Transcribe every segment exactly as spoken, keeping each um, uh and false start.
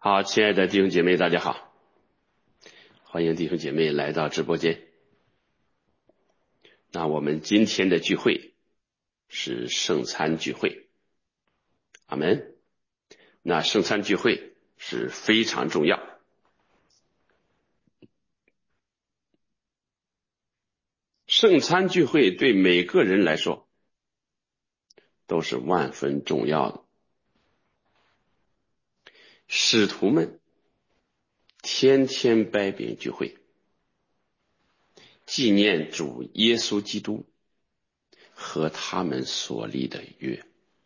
好，亲爱的弟兄姐妹，大家好，欢迎弟兄姐妹来到直播间。那我们今天的聚会是圣餐聚会，阿们。那圣餐聚会是非常重要，圣餐聚会对每个人来说都是万分重要的。使徒们天天掰饼聚会，纪念主耶稣基督和他们所立的约。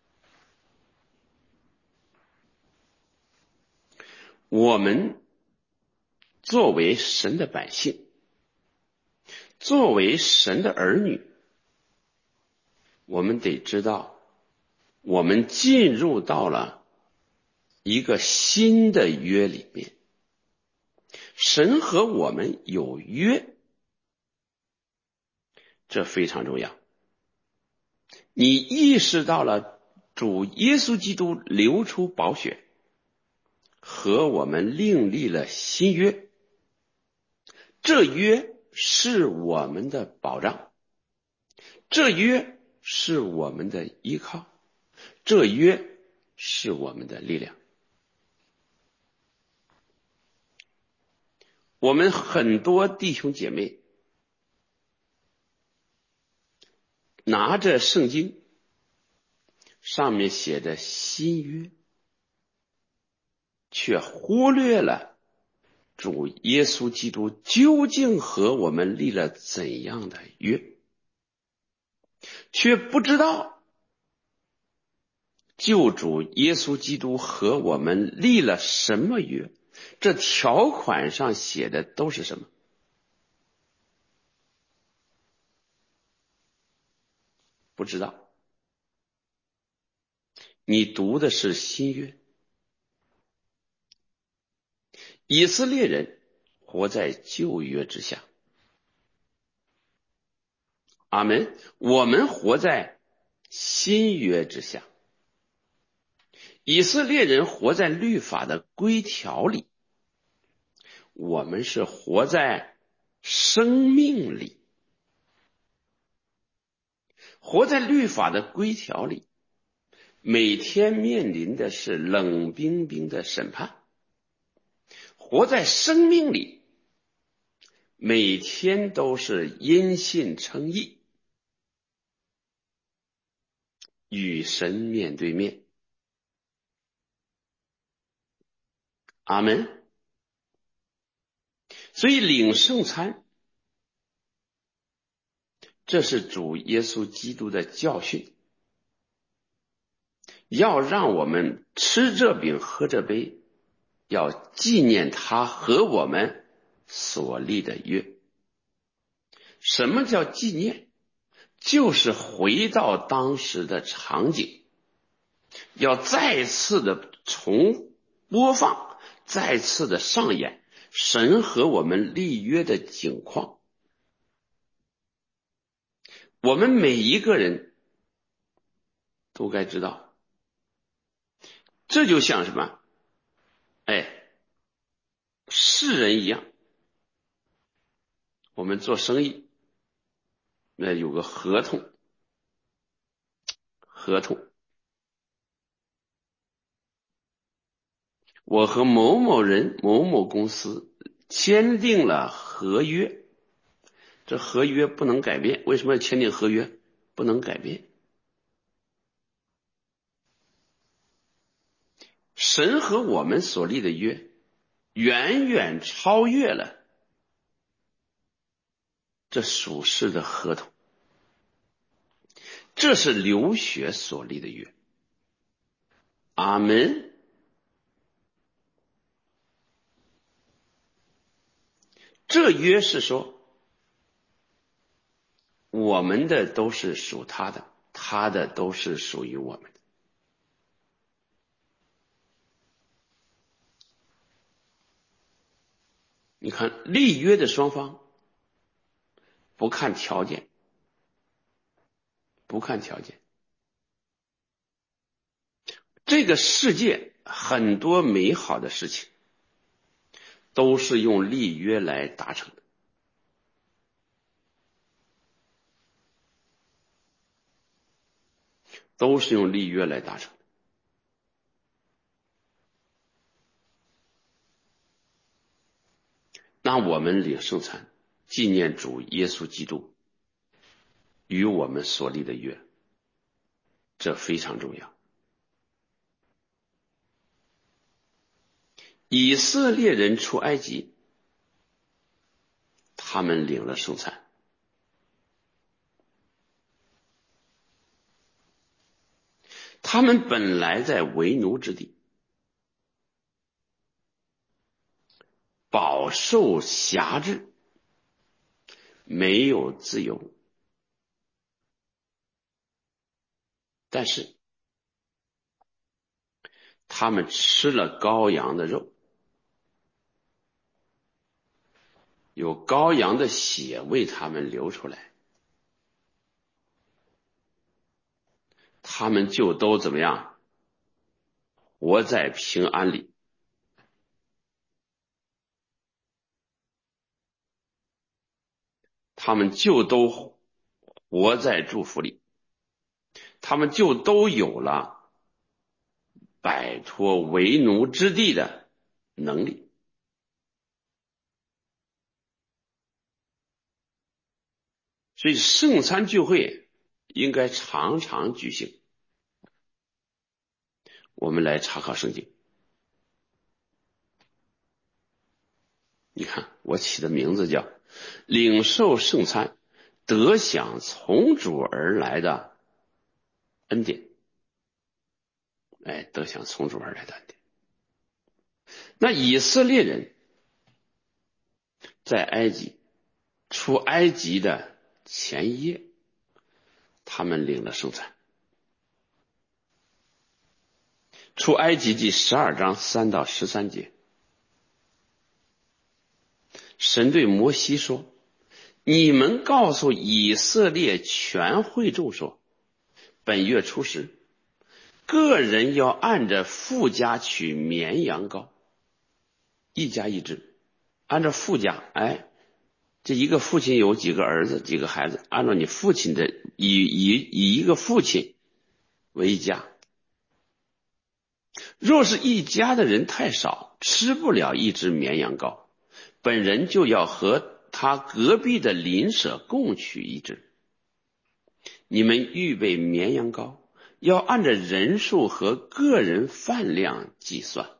我们作为神的百姓，作为神的儿女，我们得知道，我们进入到了一个新的约里面，神和我们有约，这非常重要。你意识到了主耶稣基督流出宝血，和我们另立了新约，这约是我们的保障，这约是我们的依靠，这约是我们的力量。我们很多弟兄姐妹拿着圣经，上面写着新约，却忽略了主耶稣基督究竟和我们立了怎样的约，却不知道救主耶稣基督和我们立了什么约，这条款上写的都是什么？不知道。你读的是新约，以色列人活在旧约之下，阿们。我们活在新约之下。以色列人活在律法的规条里，我们是活在生命里。活在律法的规条里，每天面临的是冷冰冰的审判；活在生命里，每天都是因信称义，与神面对面。阿们。所以领圣餐，这是主耶稣基督的教训，要让我们吃这饼喝这杯，要纪念他和我们所立的约。什么叫纪念？就是回到当时的场景，要再次的重播放，再次的上演神和我们立约的景况。我们每一个人都该知道，这就像什么？哎，世人一样，我们做生意，那有个合同，合同，我和某某人、某某公司签订了合约，这合约不能改变。为什么要签订合约？不能改变。神和我们所立的约，远远超越了这属世的合同，这是流血所立的约。阿们。这约是说，我们的都是属他的，他的都是属于我们的。你看立约的双方不看条件，不看条件。这个世界很多美好的事情都是用立约来达成的。都是用立约来达成的。那我们领圣餐，纪念主耶稣基督与我们所立的约，这非常重要。以色列人出埃及，他们领了圣餐。他们本来在为奴之地，饱受辖制，没有自由。但是他们吃了羔羊的肉，有羔羊的血为他们流出来，他们就都怎么样？活在平安里。他们就都活在祝福里，他们就都有了摆脱为奴之地的能力。所以圣餐聚会应该常常举行。我们来查考圣经。你看我起的名字叫领受圣餐，得享从主而来的恩典。哎，得享从主而来的恩典。那以色列人在埃及出埃及的前一夜，他们领了圣餐。出埃及记十二章三到十三节，神对摩西说：你们告诉以色列全会众说，本月初十，个人要按着父家取绵羊羔，一家一只。按照父家，哎，这一个父亲有几个儿子几个孩子，按照你父亲的，以以以一个父亲为一家。若是一家的人太少，吃不了一只绵羊羔，本人就要和他隔壁的邻舍共取一只。你们预备绵羊羔，要按照人数和个人饭量计算，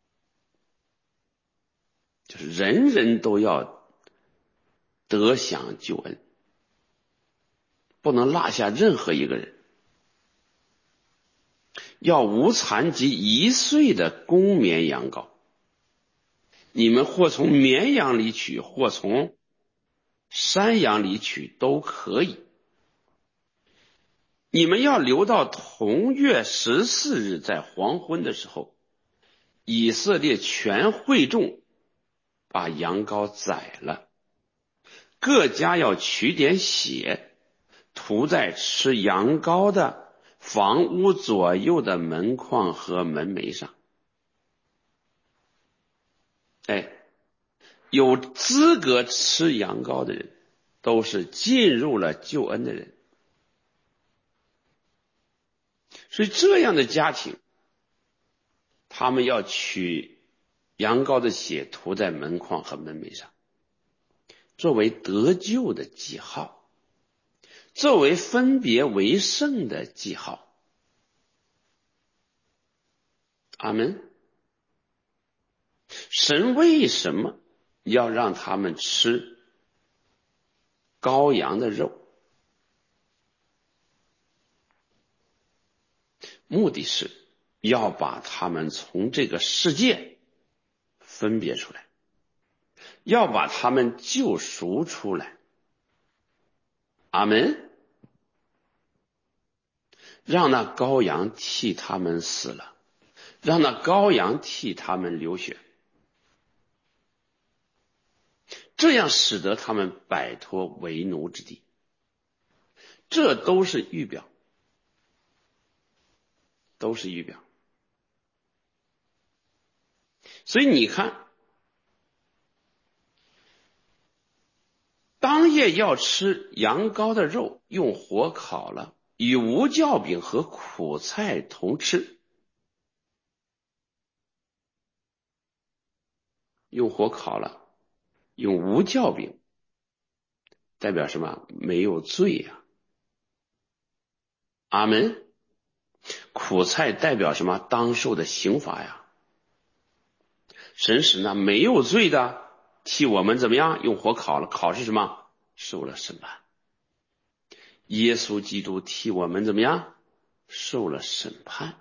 就是人人都要得享救恩，不能落下任何一个人。要无残疾一岁的公绵羊羔，你们或从绵羊里取，或从山羊里取都可以。你们要留到同月十四日，在黄昏的时候，以色列全会众把羊羔宰了，各家要取点血，涂在吃羊羔的房屋左右的门框和门楣上。哎，有资格吃羊羔的人，都是进入了救恩的人。所以这样的家庭，他们要取羊羔的血涂在门框和门楣上，作为得救的记号，作为分别为圣的记号。阿们。神为什么要让他们吃羔羊的肉？目的是要把他们从这个世界分别出来，要把他们救赎出来。阿们。让那羔羊替他们死了，让那羔羊替他们流血，这样使得他们摆脱为奴之地。这都是预表，都是预表。 所以你看，当夜要吃羊羔的肉，用火烤了，与无酵饼和苦菜同吃。用火烤了，用无酵饼，代表什么？没有罪呀、啊。阿门。苦菜代表什么？当受的刑罚呀。神使那没有罪的替我们怎么样？用火烤了，烤是什么？受了审判。耶稣基督替我们怎么样？受了审判。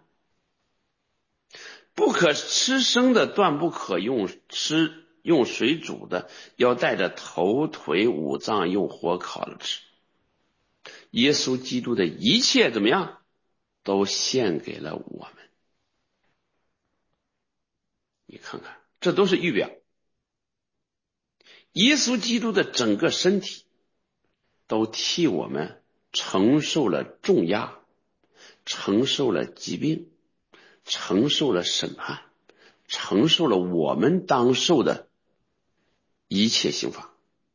不可吃生的，断不可用吃用水煮的，要带着头腿五脏用火烤了吃。耶稣基督的一切怎么样？都献给了我们。你看看，这都是预表。耶稣基督的整个身体都替我们承受了重压，承受了疾病，承受了审判，承受了我们当受的一切刑罚。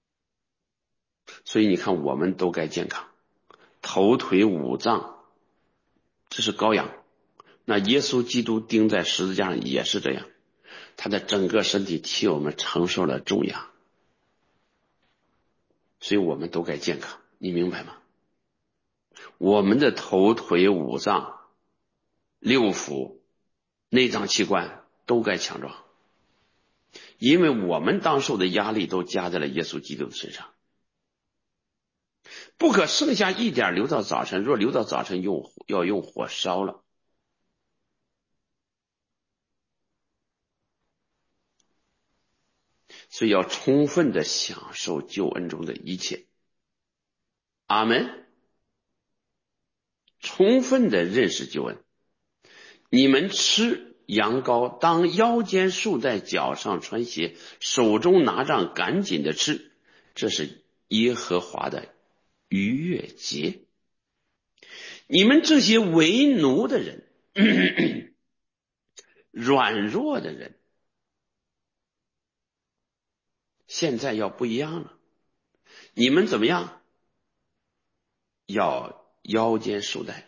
所以你看，我们都该健康，头腿五脏，这是羔羊。那耶稣基督钉在十字架上也是这样，他的整个身体替我们承受了重压，所以我们都该健康，你明白吗？我们的头腿五脏六腑内脏器官都该强壮，因为我们当受的压力都加在了耶稣基督的身上。不可剩下一点留到早晨，若留到早晨用要用火烧了。所以要充分的享受救恩中的一切。阿们。充分的认识救恩。你们吃羊羔，当腰间束带，脚上穿鞋，手中拿杖，赶紧的吃，这是耶和华的逾越节。你们这些为奴的人，咳咳软弱的人，现在要不一样了。你们怎么样？要腰间束带，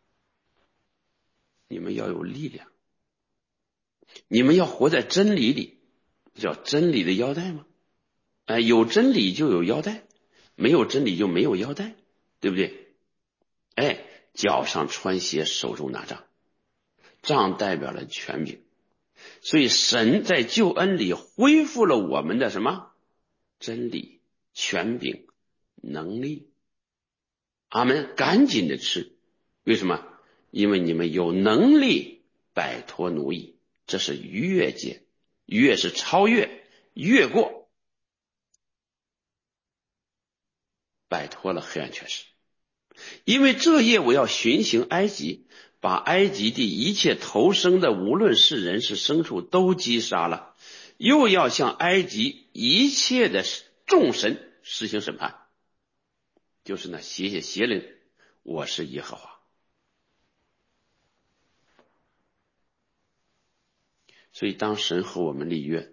你们要有力量，你们要活在真理里，叫真理的腰带吗？哎，有真理就有腰带，没有真理就没有腰带，对不对？哎，脚上穿鞋，手中拿杖，杖代表了权柄，所以神在救恩里恢复了我们的什么？真理、权柄、能力。阿们。赶紧的吃，为什么？因为你们有能力摆脱奴役，这是逾越节。逾越是超越，越过，摆脱了黑暗权势。因为这夜我要巡行埃及，把埃及地一切投生的，无论是人是牲畜，都击杀了，又要向埃及一切的众神实行审判，就是那邪邪邪灵，我是耶和华。所以当神和我们立约，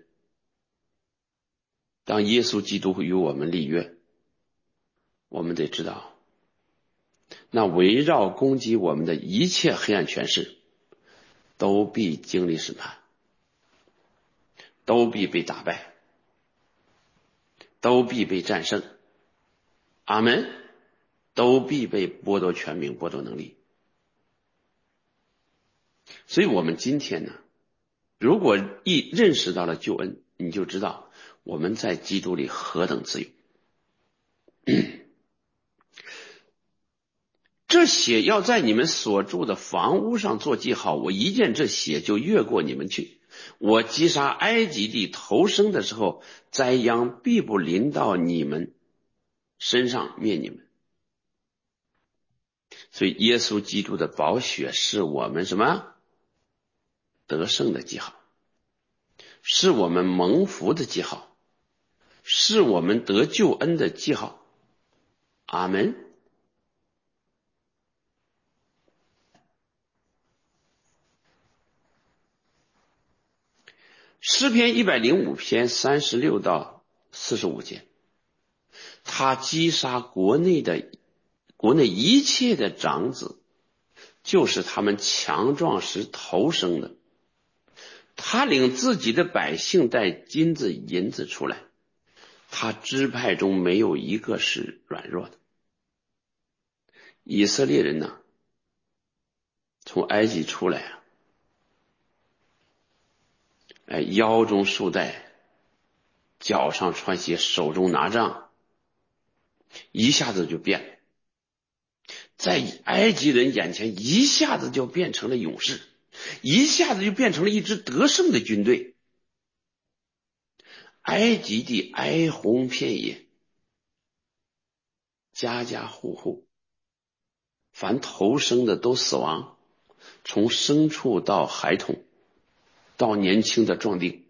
当耶稣基督与我们立约，我们得知道，那围绕攻击我们的一切黑暗权势都必经历审判，都必被打败，都必被战胜。阿们。都必被剥夺权柄，剥夺能力。所以我们今天呢，如果一认识到了救恩，你就知道我们在基督里何等自由。这血要在你们所住的房屋上做记号，我一见这血就越过你们去。我击杀埃及地投生的时候，灾殃必不临到你们身上，灭你们。所以耶稣基督的宝血是我们什么？得胜的记号，是我们蒙福的记号，是我们得救恩的记号。阿们。 诗篇一百零五篇三十六到四十五节，他击杀国内的国内一切的长子，就是他们强壮时头生的。他领自己的百姓带金子银子出来，他支派中没有一个是软弱的。以色列人呢，从埃及出来啊，哎，腰中束带，脚上穿鞋，手中拿杖，一下子就变了，在埃及人眼前一下子就变成了勇士，一下子就变成了一支得胜的军队。埃及地哀鸿遍野，家家户户凡头生的都死亡，从牲畜到孩童，到年轻的壮丁，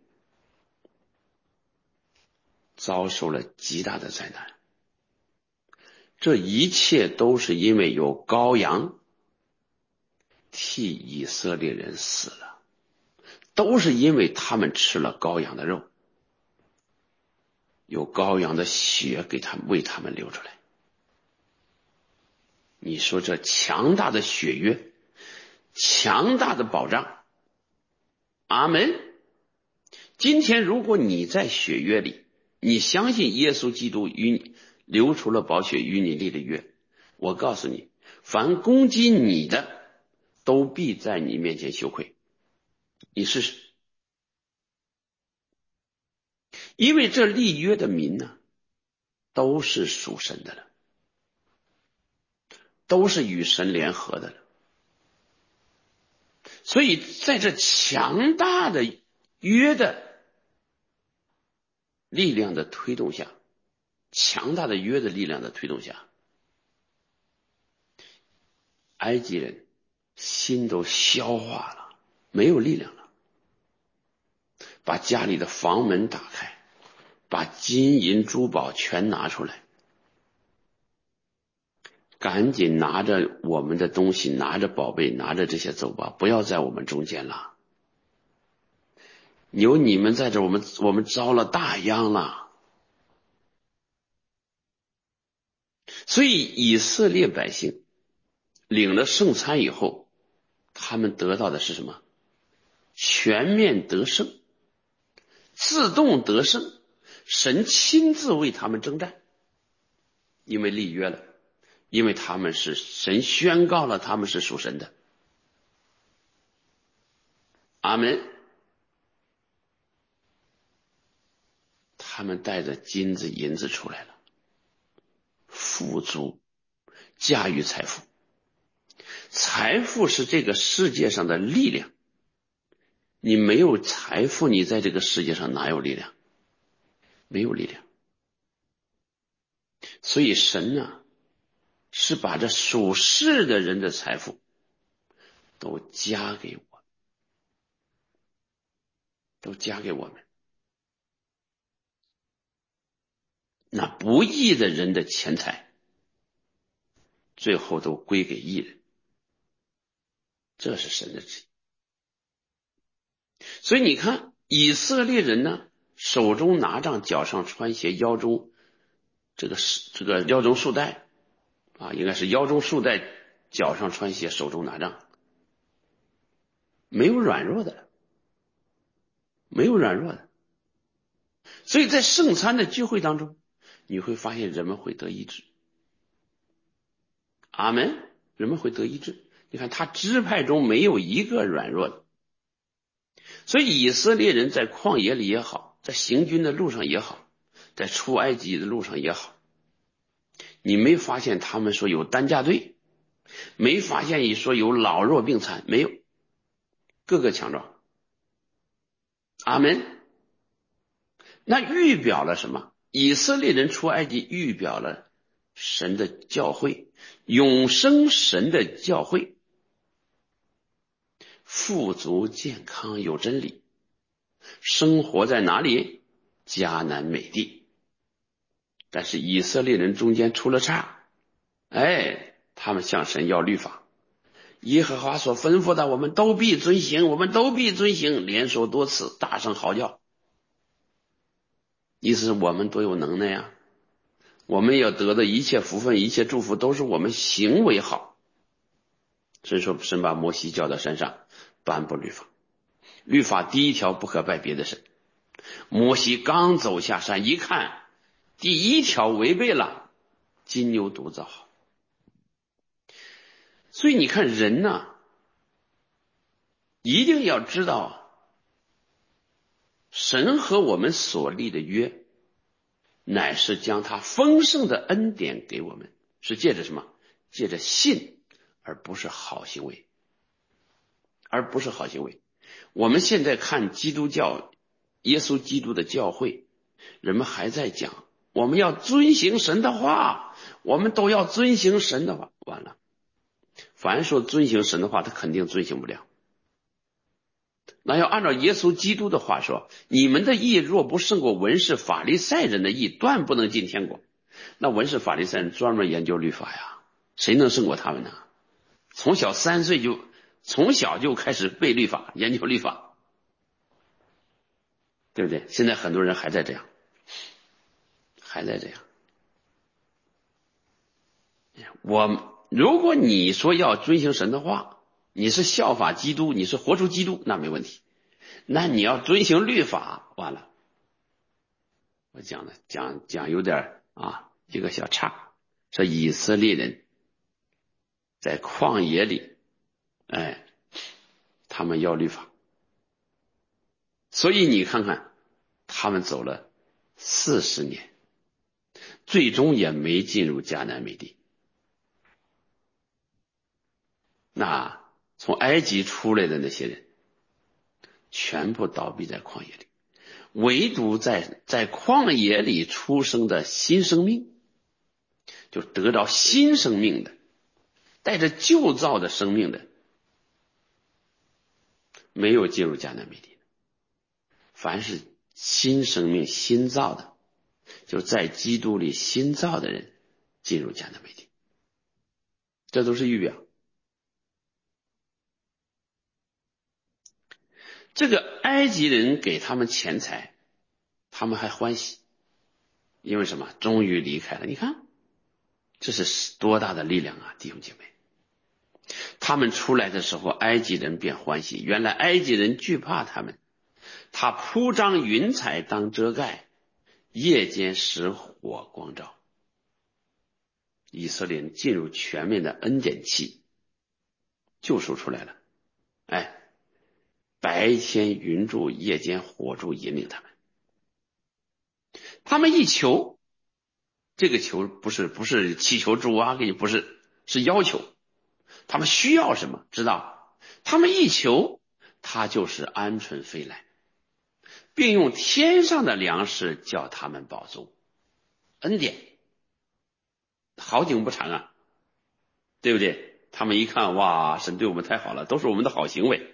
遭受了极大的灾难。这一切都是因为有羔羊替以色列人死了，都是因为他们吃了羔羊的肉，有羔羊的血给他们为他们流出来。你说这强大的血约，强大的保障，阿门。今天如果你在血约里，你相信耶稣基督与你流出了宝血与你立的约，我告诉你，凡攻击你的都必在你面前羞愧。你试试。因为这立约的民呢，都是属神的了，都是与神联合的了。所以在这强大的约的力量的推动下，强大的约的力量的推动下，埃及人心都消化了，没有力量了，把家里的房门打开，把金银珠宝全拿出来，赶紧拿着我们的东西，拿着宝贝，拿着这些走吧，不要在我们中间了。有你们在这，我们我们遭了大殃了。所以以色列百姓领了圣餐以后，他们得到的是什么？全面得胜，自动得胜，神亲自为他们征战，因为立约了，因为他们是神宣告了他们是属神的。阿门。他们带着金子银子出来了，富足，驾驭财富。财富是这个世界上的力量，你没有财富，你在这个世界上哪有力量？没有力量。所以神呢，是把这属世的人的财富都加给我，都加给我们。那不义的人的钱财，最后都归给义人，这是神的旨意。所以你看，以色列人呢，手中拿杖，脚上穿鞋，腰中这个这个腰中束带啊，应该是腰中束带，脚上穿鞋，手中拿杖，没有软弱的，没有软弱的。所以在圣餐的聚会当中，你会发现人们会得医治。阿门。人们会得医治。你看他支派中没有一个软弱的。所以以色列人在旷野里也好，在行军的路上也好，在出埃及的路上也好，你没发现他们说有担架队，没发现你说有老弱病残，没有，个个强壮。阿门。那预表了什么？以色列人出埃及预表了神的教会，永生神的教会，富足健康有真理，生活在哪里？迦南美地。但是以色列人中间出了岔，哎，他们向神要律法， 耶和华所吩咐的，我们都必遵行，我们都必遵行，连说多次，大声嚎叫。意思是我们多有能耐呀！我们要得的一切福分、一切祝福，都是我们行为好。所以说，神把摩西叫到山上，颁布律法。律法第一条，不可拜别的神。摩西刚走下山，一看，第一条违背了，金牛犊子好。所以你看人呢，一定要知道，神和我们所立的约，乃是将他丰盛的恩典给我们，是借着什么？借着信，而不是好行为，而不是好行为。我们现在看基督教，耶稣基督的教会，人们还在讲，我们要遵行神的话，我们都要遵行神的话。完了，凡说遵行神的话，他肯定遵行不了。那要按照耶稣基督的话说，你们的义若不胜过文士法利赛人的义，断不能进天国。那文士法利赛人专门研究律法呀，谁能胜过他们呢？从小三岁就从小就开始背律法，研究律法，对不对？现在很多人还在这样，还在这样。我如果你说要遵行神的话，你是效法基督，你是活出基督，那没问题。那你要遵行律法，完了。我讲的讲讲有点啊，一个小岔，说以色列人在旷野里，哎，他们要律法，所以你看看，他们走了四十年，最终也没进入迦南美地。那从埃及出来的那些人，全部倒闭在旷野里，唯独在在旷野里出生的新生命，就得到新生命的，带着旧造的生命的，没有进入迦南美地。凡是新生命新造的，就在基督里新造的人进入迦南美地，这都是预表。这个埃及人给他们钱财，他们还欢喜，因为什么？终于离开了。你看这是多大的力量啊，弟兄姐妹。他们出来的时候，埃及人便欢喜，原来埃及人惧怕他们，他铺张云彩当遮盖，夜间使火光照。以色列人进入全面的恩典期，救赎出来了。哎，白天云柱，夜间火柱引领他们。他们一求，这个求不是不是祈求主啊，不是，是要求。他们需要什么？知道，他们一求，他就是鹌鹑飞来，并用天上的粮食叫他们饱足。恩典，好景不长啊，对不对？他们一看，哇，神对我们太好了，都是我们的好行为。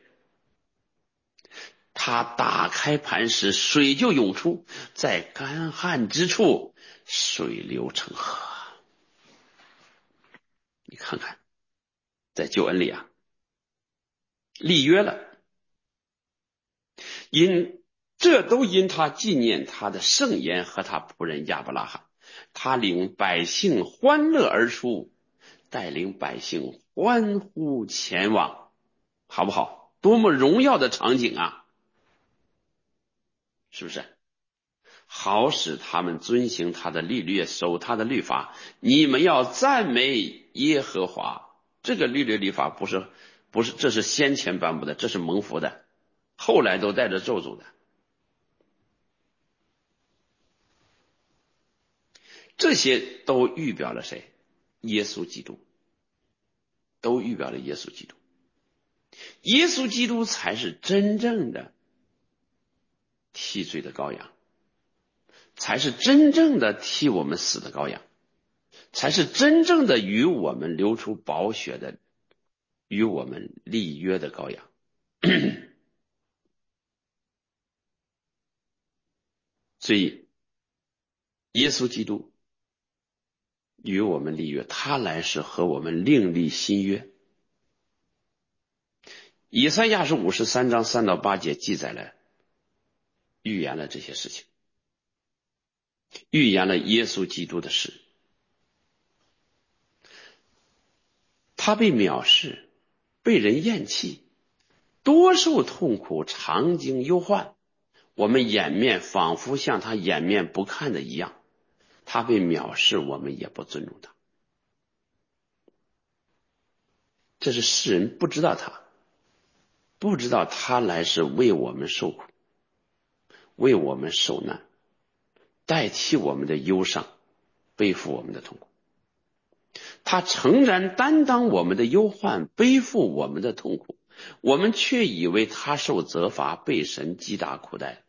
他打开磐石，水就涌出，在干旱之处，水流成河。你看看，在救恩里啊，立约了，因这都因他纪念他的圣言和他仆人亚伯拉罕，他领百姓欢乐而出，带领百姓欢呼前往，好不好？多么荣耀的场景啊，是不是？好使他们遵行他的律律，守他的律法。你们要赞美耶和华。这个律律律法不是不是，这是先前颁布的，这是蒙福的，后来都带着咒诅的。这些都预表了谁？耶稣基督，都预表了耶稣基督。耶稣基督才是真正的替罪的羔羊，才是真正的替我们死的羔羊，才是真正的与我们流出宝血的，与我们立约的羔羊。所以耶稣基督与我们立约，他来是和我们另立新约。 以赛亚是五十三章三到八节记载了，预言了这些事情，预言了耶稣基督的事。他被藐视，被人厌弃，多受痛苦，常经忧患，我们掩面仿佛像他掩面不看的一样。他被藐视，我们也不尊重他。这是世人不知道他，不知道他来是为我们受苦，为我们受难，代替我们的忧伤，背负我们的痛苦。他诚然担当我们的忧患，背负我们的痛苦，我们却以为他受责罚，被神击打苦待。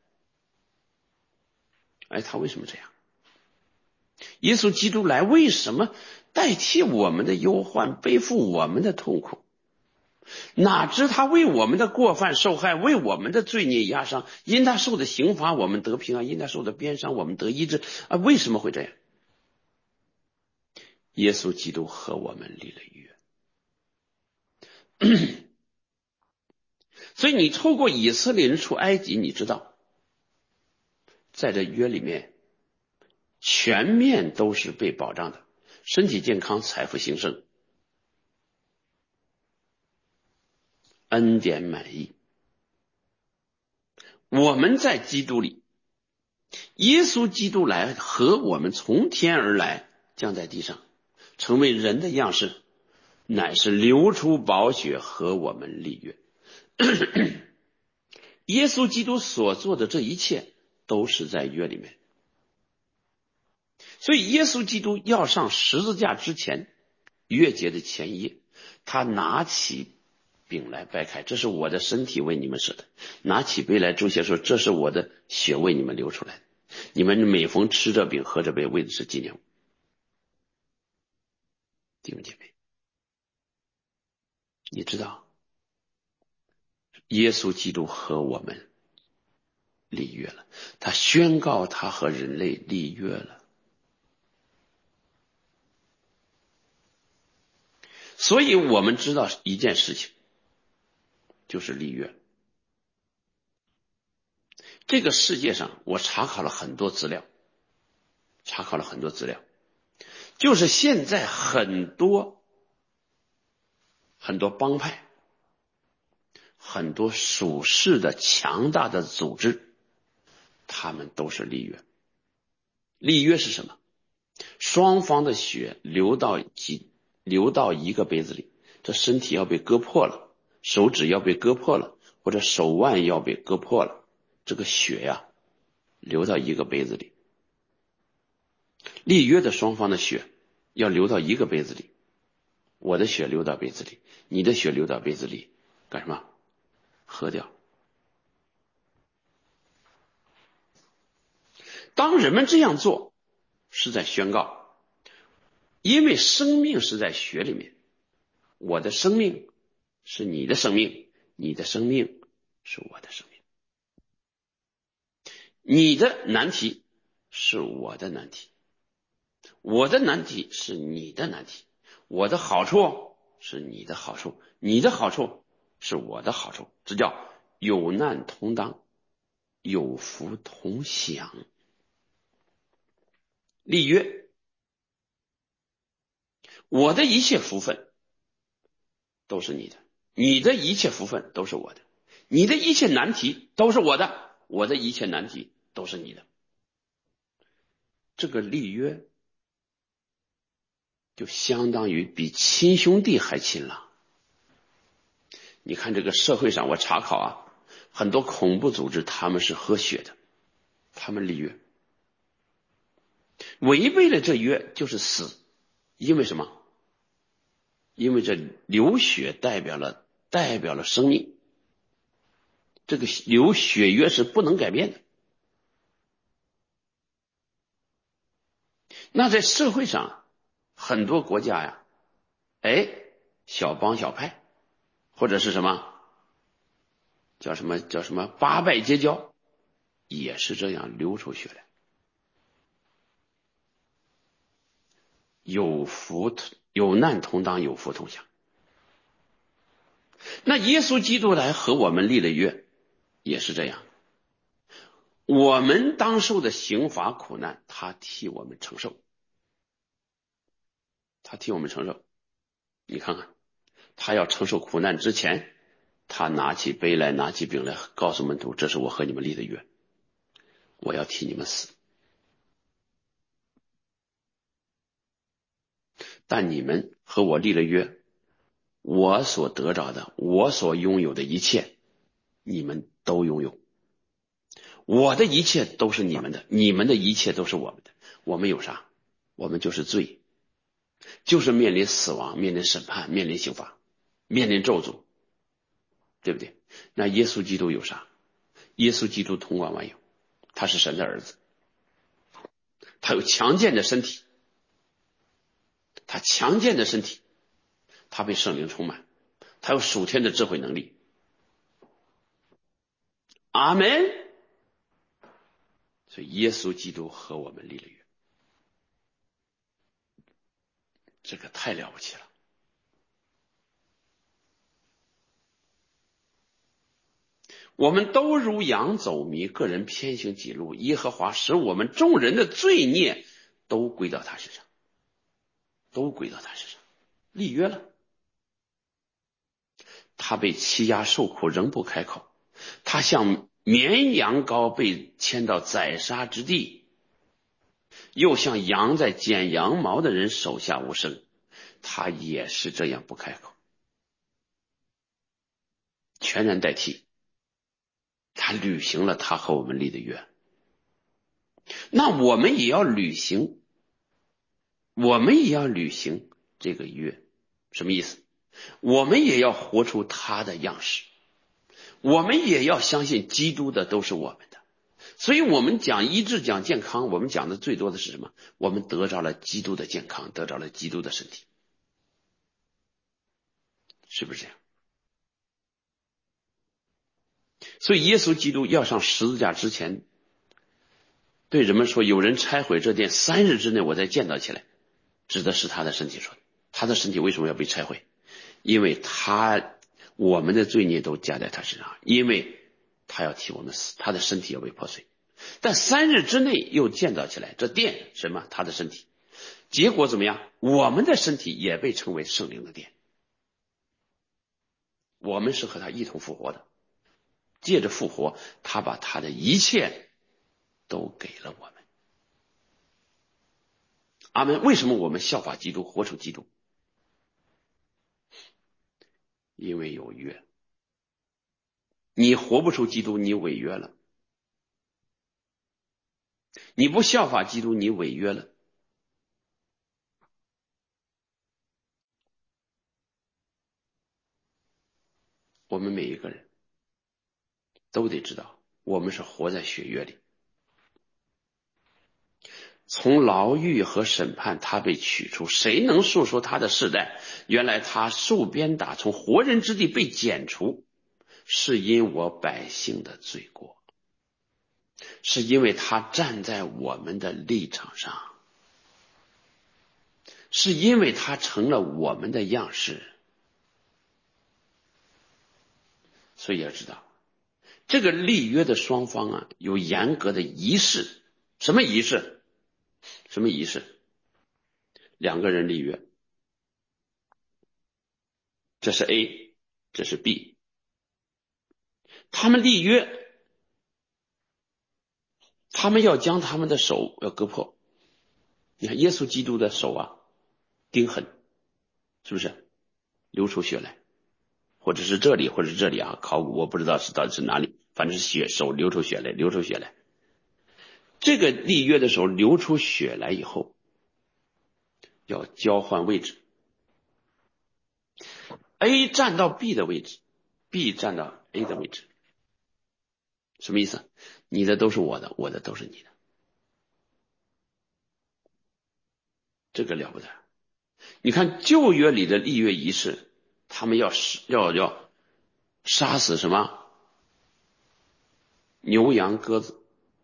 哎，他为什么这样？耶稣基督来为什么代替我们的忧患，背负我们的痛苦？哪知他为我们的过犯受害，为我们的罪孽压伤，因他受的刑罚我们得平安，因他受的鞭伤我们得医治。啊，为什么会这样？耶稣基督和我们立了约。所以你透过以色列人出埃及，你知道在这约里面全面都是被保障的，身体健康，财富兴盛，恩典满意。我们在基督里，耶稣基督来和我们从天而来，降在地上，成为人的样式，乃是流出宝血和我们立约。耶稣基督所做的这一切都是在约里面。所以耶稣基督要上十字架之前，约节的前一夜，他拿起饼来掰开，这是我的身体为你们舍的；拿起杯来祝谢说，这是我的血为你们流出来的。你们每逢吃这饼喝这杯，为的是纪念我。弟兄姐妹，你知道耶稣基督和我们立约了，他宣告他和人类立约了。所以我们知道一件事情，就是立约。这个世界上我查考了很多资料，查考了很多资料，就是现在很多很多帮派，很多属世的强大的组织，他们都是立约。立约是什么？双方的血流到几流到一个杯子里，这身体要被割破了，手指要被割破了，或者手腕要被割破了，这个血呀流到一个杯子里。立约的双方的血要流到一个杯子里，我的血流到杯子里，你的血流到杯子里，干什么？喝掉。当人们这样做，是在宣告，因为生命是在血里面，我的生命是你的生命，你的生命是我的生命，你的难题是我的难题，我的难题是你的难题，我的好处是你的好处，你的好处是我的好处，这叫有难同当，有福同享。立约，我的一切福分都是你的，你的一切福分都是我的，你的一切难题都是我的，我的一切难题都是你的。这个立约就相当于比亲兄弟还亲了。你看这个社会上，我查考啊，很多恐怖组织他们是喝血的，他们立约，违背了这约就是死。因为什么？因为这流血代表了代表了生命，这个流血约是不能改变的。那在社会上很多国家呀，哎，小帮小派，或者是什么叫什么叫什么八拜结交，也是这样流出血来。有福有难同当，有福同享。 那耶稣基督来和我们立了约，也是这样。我们当受的刑罚苦难，他替我们承受，他替我们承受。你看看，他要承受苦难之前，他拿起杯来，拿起饼来，告诉门徒：这是我和你们立的约，我要替你们死。但你们和我立了约，我所得着的，我所拥有的一切，你们都拥有。我的一切都是你们的，你们的一切都是我们的。我们有啥？我们就是罪，就是面临死亡，面临审判，面临刑罚，面临咒诅，对不对？那耶稣基督有啥？耶稣基督统管万有，他是神的儿子，他有强健的身体，他强健的身体，他被圣灵充满，他有属天的智慧能力。阿门。所以耶稣基督和我们立了约，这个太了不起了。我们都如羊走迷，个人偏行己路，耶和华使我们众人的罪孽都归到他身上，都归到他身上，立约了。他被欺压受苦，仍不开口，他像绵羊羔被牵到宰杀之地，又像羊在剪羊毛的人手下无声，他也是这样不开口，全然代替。他履行了他和我们立的约，那我们也要履行，我们也要履行这个约。什么意思？我们也要活出他的样式，我们也要相信基督的都是我们的。所以我们讲医治，讲健康，我们讲的最多的是什么？我们得着了基督的健康，得着了基督的身体，是不是这样？所以耶稣基督要上十字架之前，对人们说，有人拆毁这殿，三日之内我再建造起来，指的是他的身体说的。他的身体为什么要被拆毁？因为他我们的罪孽都加在他身上，因为他要替我们死，他的身体要被破碎。但三日之内又建造起来，这殿什么？他的身体。结果怎么样？我们的身体也被称为圣灵的殿，我们是和他一同复活的。借着复活，他把他的一切都给了我们。阿们。为什么我们效法基督，活成基督？因为有约。你活不出基督，你违约了。你不效法基督，你违约了。我们每一个人都得知道，我们是活在血约里。从牢狱和审判他被取出，谁能述说他的世代？原来他受鞭打，从活人之地被剪除，是因我百姓的罪过，是因为他站在我们的立场上，是因为他成了我们的样式。所以要知道，这个立约的双方啊，有严格的仪式。什么仪式？什么仪式？两个人立约，这是 A， 这是 B， 他们立约，他们要将他们的手要割破。你看耶稣基督的手啊，钉痕，是不是流出血来？或者是这里，或者是这里啊，考古我不知道是到底是哪里，反正是血，手流出血来，流出血来。这个立约的时候流出血来以后，要交换位置。A 站到 B 的位置， B 站到 A 的位置。什么意思？你的都是我的，我的都是你的。这个了不得。你看旧约里的立约仪式，他们要要要杀死什么牛羊鸽子，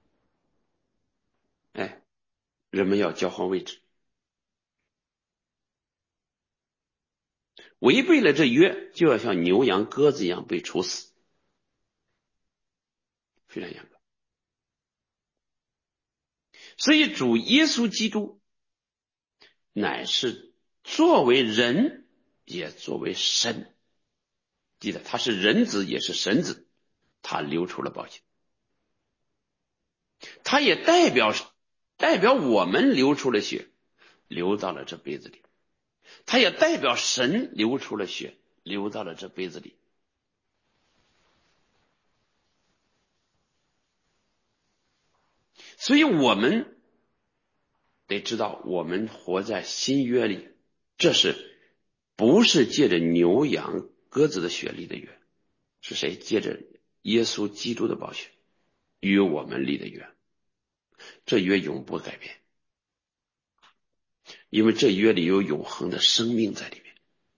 哎，人们要交换位置。 违背了这约，就要像牛羊鸽子一样被处死，非常严格。所以主耶稣基督乃是作为人也作为神，记得他是人子也是神子，他流出了宝血，他也代表代表我们流出了血，流到了这杯子里，他也代表神流出了血，流到了这杯子里。所以我们得知道，我们活在新约里，这是不是借着牛羊鸽子的血立的约？是谁借着耶稣基督的宝血与我们立的约？这约永不改变，因为这约里有永恒的生命在里面。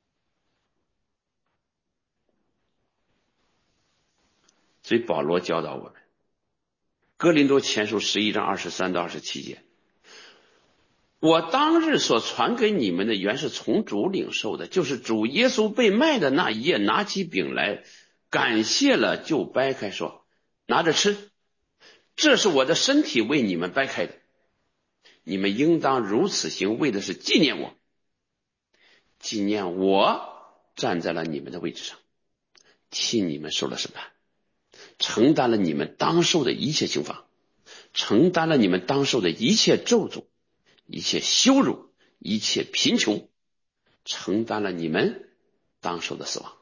所以保罗教导我们，哥林多前书十一章二十三到二十七节，我当日所传给你们的原是从主领受的，就是主耶稣被卖的那一夜，拿起饼来，感谢了，就掰开说，拿着吃，这是我的身体为你们掰开的，你们应当如此行，为的是纪念我，纪念我站在了你们的位置上，替你们受了审判，承担了你们当受的一切刑罚，承担了你们当受的一切咒诅，一切羞辱，一切贫穷，承担了你们当受的死亡。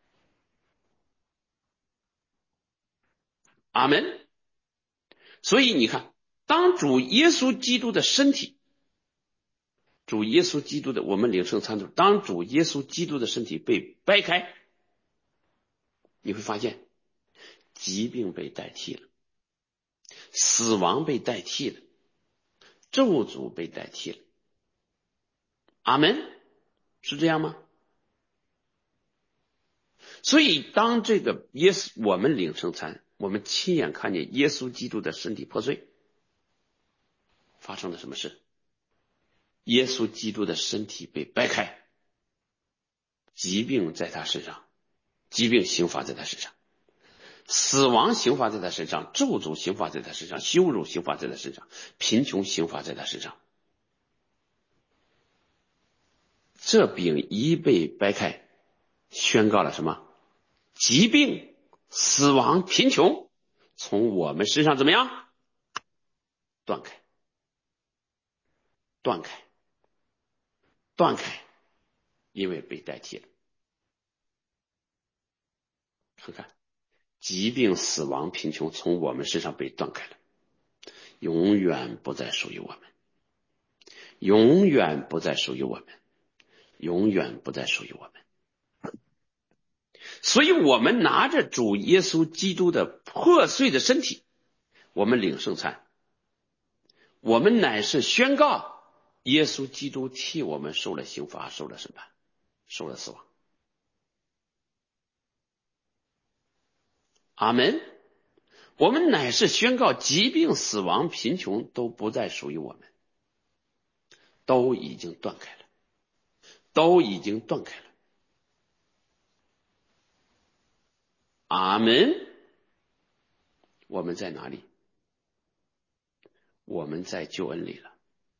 阿们。所以你看，当主耶稣基督的身体，主耶稣基督的我们领圣餐的，当主耶稣基督的身体被掰开，你会发现疾病被代替了，死亡被代替了，咒诅被代替了。阿们，是这样吗？所以当这个耶稣我们领圣餐，我们亲眼看见耶稣基督的身体破碎，发生了什么事？耶稣基督的身体被掰开，疾病在他身上，疾病刑罚在他身上，死亡刑罚在他身上，咒诅刑罚在他身上，羞辱刑罚在他身上，贫穷刑罚在他身上。这饼一被掰开，宣告了什么？疾病、死亡、贫穷从我们身上怎么样？断开，断开，断开，因为被代替了。看看，疾病、死亡、贫穷从我们身上被断开了，永远不再属于我们，永远不再属于我们，永远不再属于我们。所以我们拿着主耶稣基督的破碎的身体，我们领圣餐，我们乃是宣告耶稣基督替我们受了刑罚，受了审判，受了死亡。阿们。我们乃是宣告疾病、死亡、贫穷都不再属于我们，都已经断开了，都已经断开了。阿们。我们在哪里？我们在救恩里了。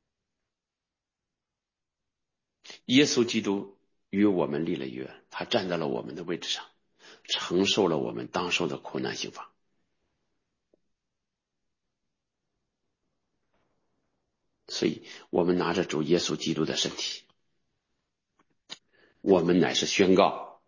耶稣基督与我们立了约，他站在了我们的位置上，承受了我们当受的苦难刑罚。所以我们拿着主耶稣基督的身体，我们乃是宣告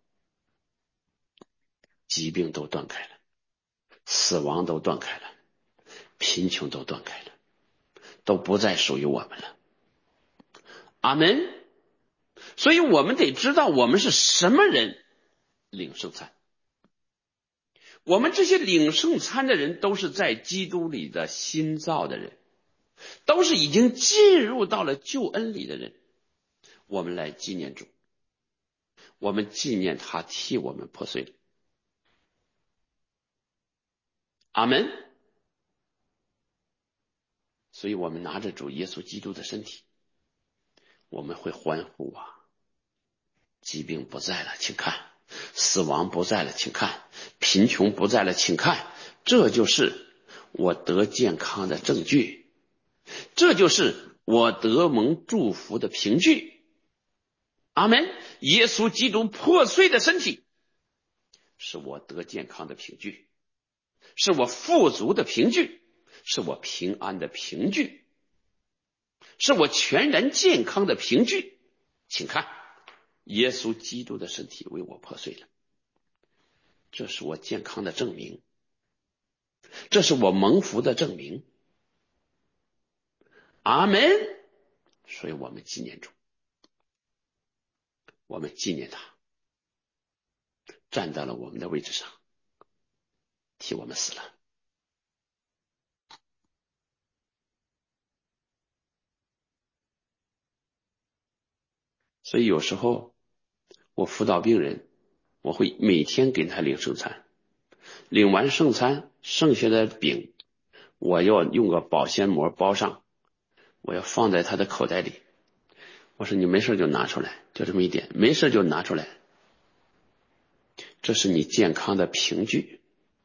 疾病都断开了，死亡都断开了，贫穷都断开了，都不再属于我们了。阿们。所以我们得知道我们是什么人领圣餐。我们这些领圣餐的人都是在基督里的新造的人，都是已经进入到了救恩里的人。我们来纪念主，我们纪念他替我们破碎了。阿们。所以我们拿着主耶稣基督的身体，我们会欢呼啊， 疾病不在了，请看；死亡不在了，请看；贫穷不在了，请看。这就是我得健康的证据，这就是我得蒙祝福的凭据。阿们。耶稣基督破碎的身体是我得健康的凭据，是我富足的凭据，是我平安的凭据，是我全然健康的凭据。请看，耶稣基督的身体为我破碎了，这是我健康的证明，这是我蒙福的证明。阿们。所以我们纪念主，我们纪念他站到了我们的位置上，替我们死了。所以有时候我辅导病人，我会每天给他领圣餐，领完圣餐剩下的饼我要用个保鲜膜包上，我要放在他的口袋里。我说你没事就拿出来，就这么一点，没事就拿出来，这是你健康的凭据。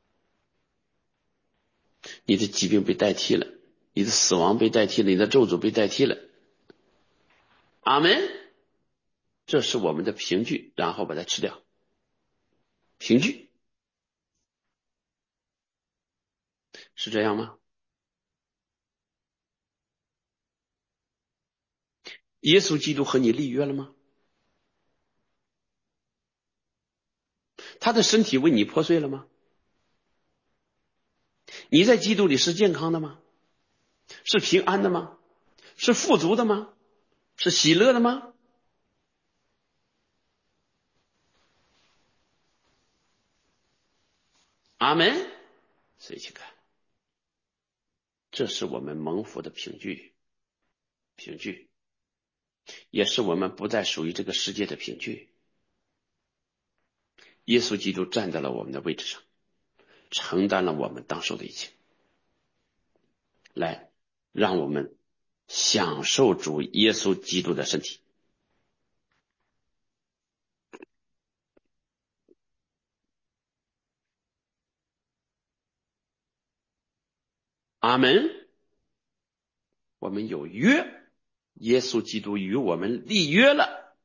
你的疾病被代替了，你的死亡被代替了，你的咒诅被代替了。阿们。这是我们的凭据，然后把它吃掉。凭据是这样吗？耶稣基督和你立约了吗？他的身体为你破碎了吗？你在基督里是健康的吗？是平安的吗？是富足的吗？是喜乐的吗？阿们。所以请看，这是我们蒙福的凭据，凭据也是我们不再属于这个世界的凭据。耶稣基督站在了我们的位置上，承担了我们当受的一切，来让我们享受主耶稣基督的身体。阿们。我们有约，耶稣基督与我们立约了。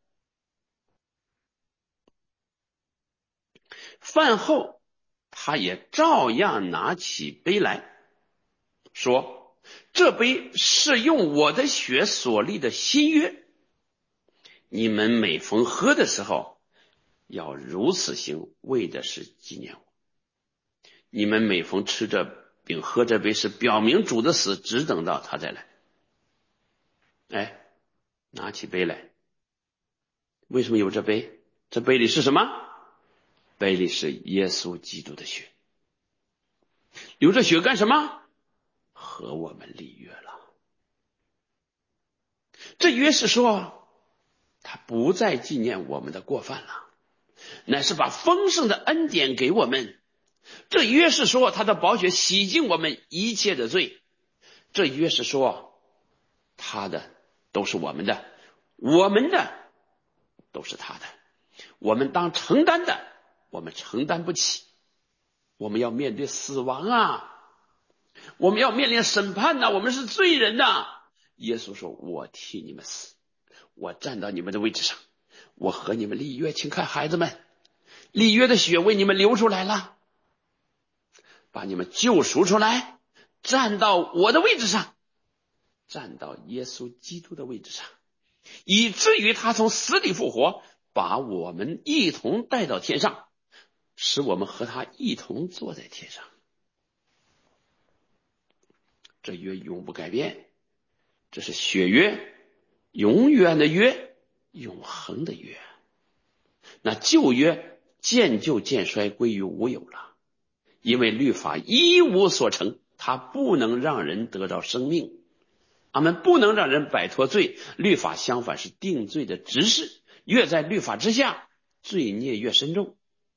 饭后他也照样拿起杯来说，这杯是用我的血所立的新约，你们每逢喝的时候要如此行，为的是纪念我。你们每逢吃这饼喝这杯，是表明主的死，只等到他再来。哎，拿起杯来，为什么有这杯？这杯里是什么？杯里是耶稣基督的血。流着血干什么？和我们立约了。这约是说他不再纪念我们的过犯了，乃是把丰盛的恩典给我们。这约是说他的宝血洗净我们一切的罪。这约是说他的都是我们的，我们的都是他的，我们当承担的我们承担不起。我们要面对死亡啊，我们要面临审判啊，我们是罪人呐。耶稣说，我替你们死，我站到你们的位置上，我和你们立约。请看孩子们，立约的血为你们流出来了，把你们救赎出来，站到我的位置上，站到耶稣基督的位置上，以至于他从死里复活，把我们一同带到天上，使我们和他一同坐在天上。这约永不改变，这是血约，永远的约，永恒的约。那旧约渐就渐衰，归于无有了，因为律法一无所成，它不能让人得到生命，他们不能让人摆脱罪。律法相反是定罪的执事，越在律法之下，罪孽越深重。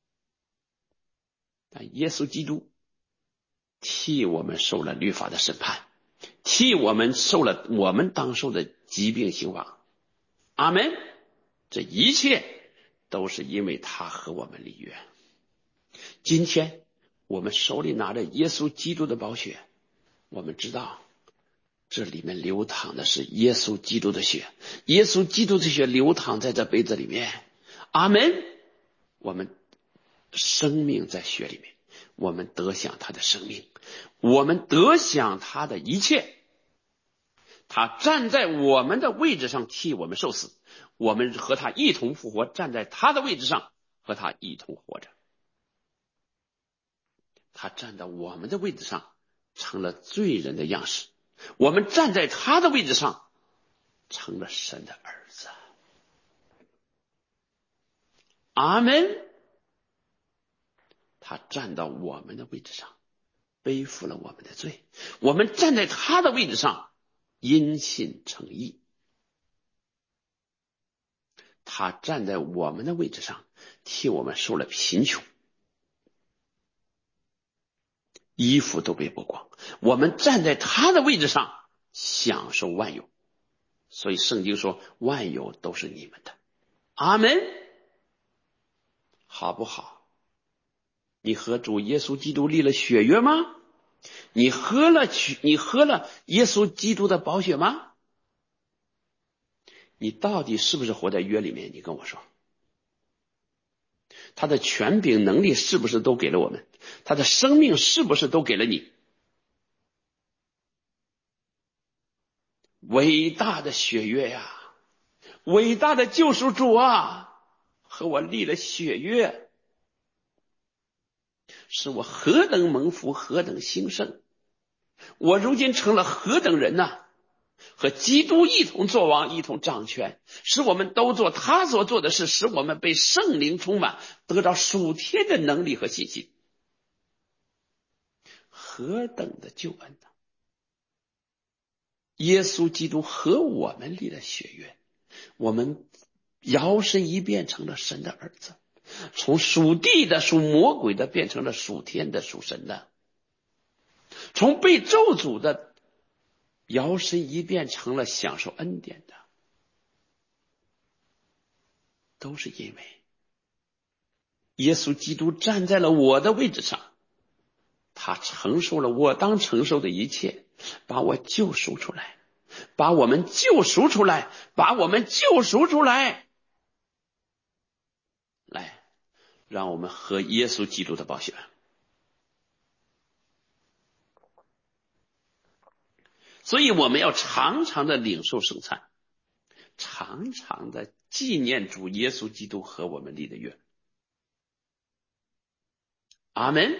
但耶稣基督替我们受了律法的审判，替我们受了我们当受的疾病刑罚。阿们。这一切都是因为他和我们立约。今天我们手里拿着耶稣基督的宝血，我们知道这里面流淌的是耶稣基督的血，耶稣基督的血流淌在这杯子里面。阿们。我们生命在血里面，我们得享他的生命，我们得享他的一切。他站在我们的位置上替我们受死，我们和他一同复活，站在他的位置上和他一同活着。他站在我们的位置上成了罪人的样式，我们站在他的位置上成了神的儿子。阿们。他站到我们的位置上背负了我们的罪，我们站在他的位置上因信称义。他站在我们的位置上替我们受了贫穷，衣服都被剥光，我们站在他的位置上享受万有。所以圣经说万有都是你们的。阿们。好不好？你和主耶稣基督立了血约吗？你喝了你喝了耶稣基督的宝血吗？你到底是不是活在约里面？你跟我说。他的权柄能力是不是都给了我们？他的生命是不是都给了你？伟大的血约呀，伟大的救赎主啊，和我立了血约，使我何等蒙福，何等兴盛。我如今成了何等人呐、啊！和基督一同作王，一同掌权，使我们都做他所做的事，使我们被圣灵充满，得到属天的能力和信心。何等的救恩呢、啊！耶稣基督和我们立了血约，我们摇身一变成了神的儿子，从属地的属魔鬼的变成了属天的属神的，从被咒诅的摇身一变成了享受恩典的，都是因为耶稣基督站在了我的位置上，他承受了我当承受的一切，把我救赎出来，把我们救赎出来，把我们救赎出来。来，让我们喝耶稣基督的宝血。所以我们要常常的领受圣餐，常常的纪念主耶稣基督和我们立的约。阿们。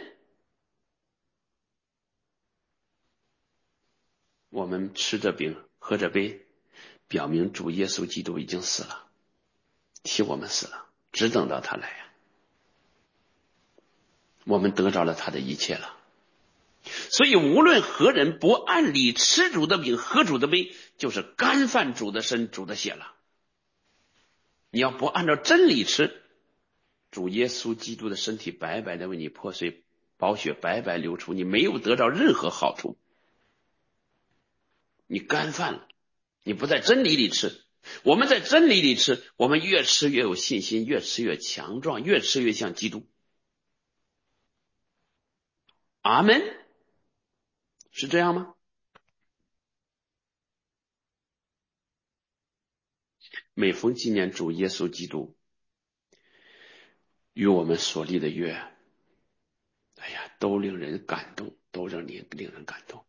我们吃着饼喝着杯，表明主耶稣基督已经死了，替我们死了，只等到他来呀、啊。我们得着了他的一切了。所以无论何人不按理吃主的饼喝主的杯，就是干犯主的身主的血了。你要不按照真理吃，主耶稣基督的身体白白的为你破碎，宝血白白流出，你没有得到任何好处，你干犯了，你不在真理里吃。我们在真理里吃，我们越吃越有信心，越吃越强壮，越吃越像基督。阿们。是这样吗？每逢纪念主耶稣基督与我们所立的约，哎呀，都令人感动，都让你令人感动。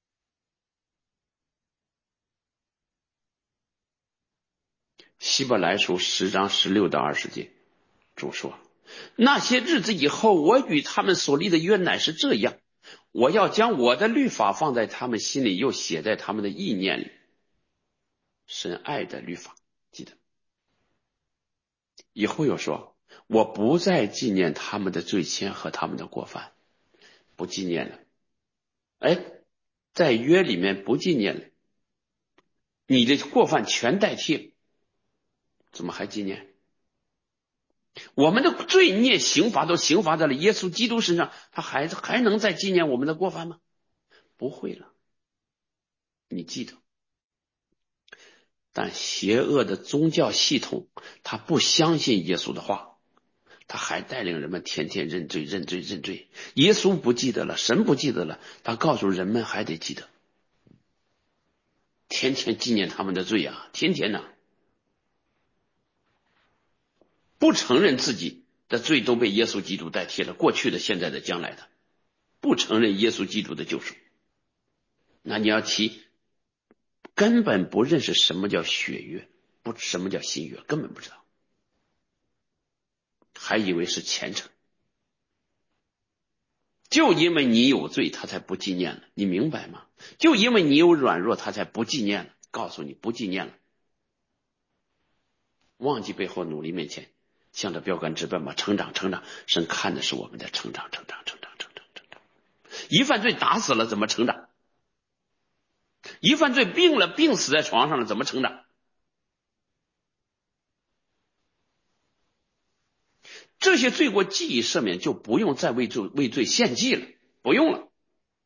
希伯来书十章十六到二十节，主说：那些日子以后，我与他们所立的约乃是这样，我要将我的律法放在他们心里，又写在他们的意念里。神爱的律法，记得。以后又说，我不再纪念他们的罪愆和他们的过犯，不纪念了。哎，在约里面不纪念了，你的过犯全代替了，怎么还纪念？我们的罪孽刑罚都刑罚在了耶稣基督身上，他还还能再纪念我们的过犯吗？不会了。你记得但邪恶的宗教系统他不相信耶稣的话，他还带领人们天天认罪认罪认罪。耶稣不记得了，神不记得了，他告诉人们还得记得，天天纪念他们的罪啊，天天呢，不承认自己的罪都被耶稣基督代替了，过去的、现在的、将来的，不承认耶稣基督的救赎。那你要提根本不认识什么叫血约，不什么叫新约，根本不知道，还以为是虔诚。就因为你有罪他才不纪念了，你明白吗？就因为你有软弱他才不纪念了，告诉你不纪念了。忘记背后，努力面前，向着标杆直奔吧，成长成长，神看的是我们的成长成长成长成长成长。一犯罪打死了怎么成长？一犯罪病了，病死在床上了怎么成长？这些罪过记忆赦免，就不用再为罪为罪献祭了，不用了。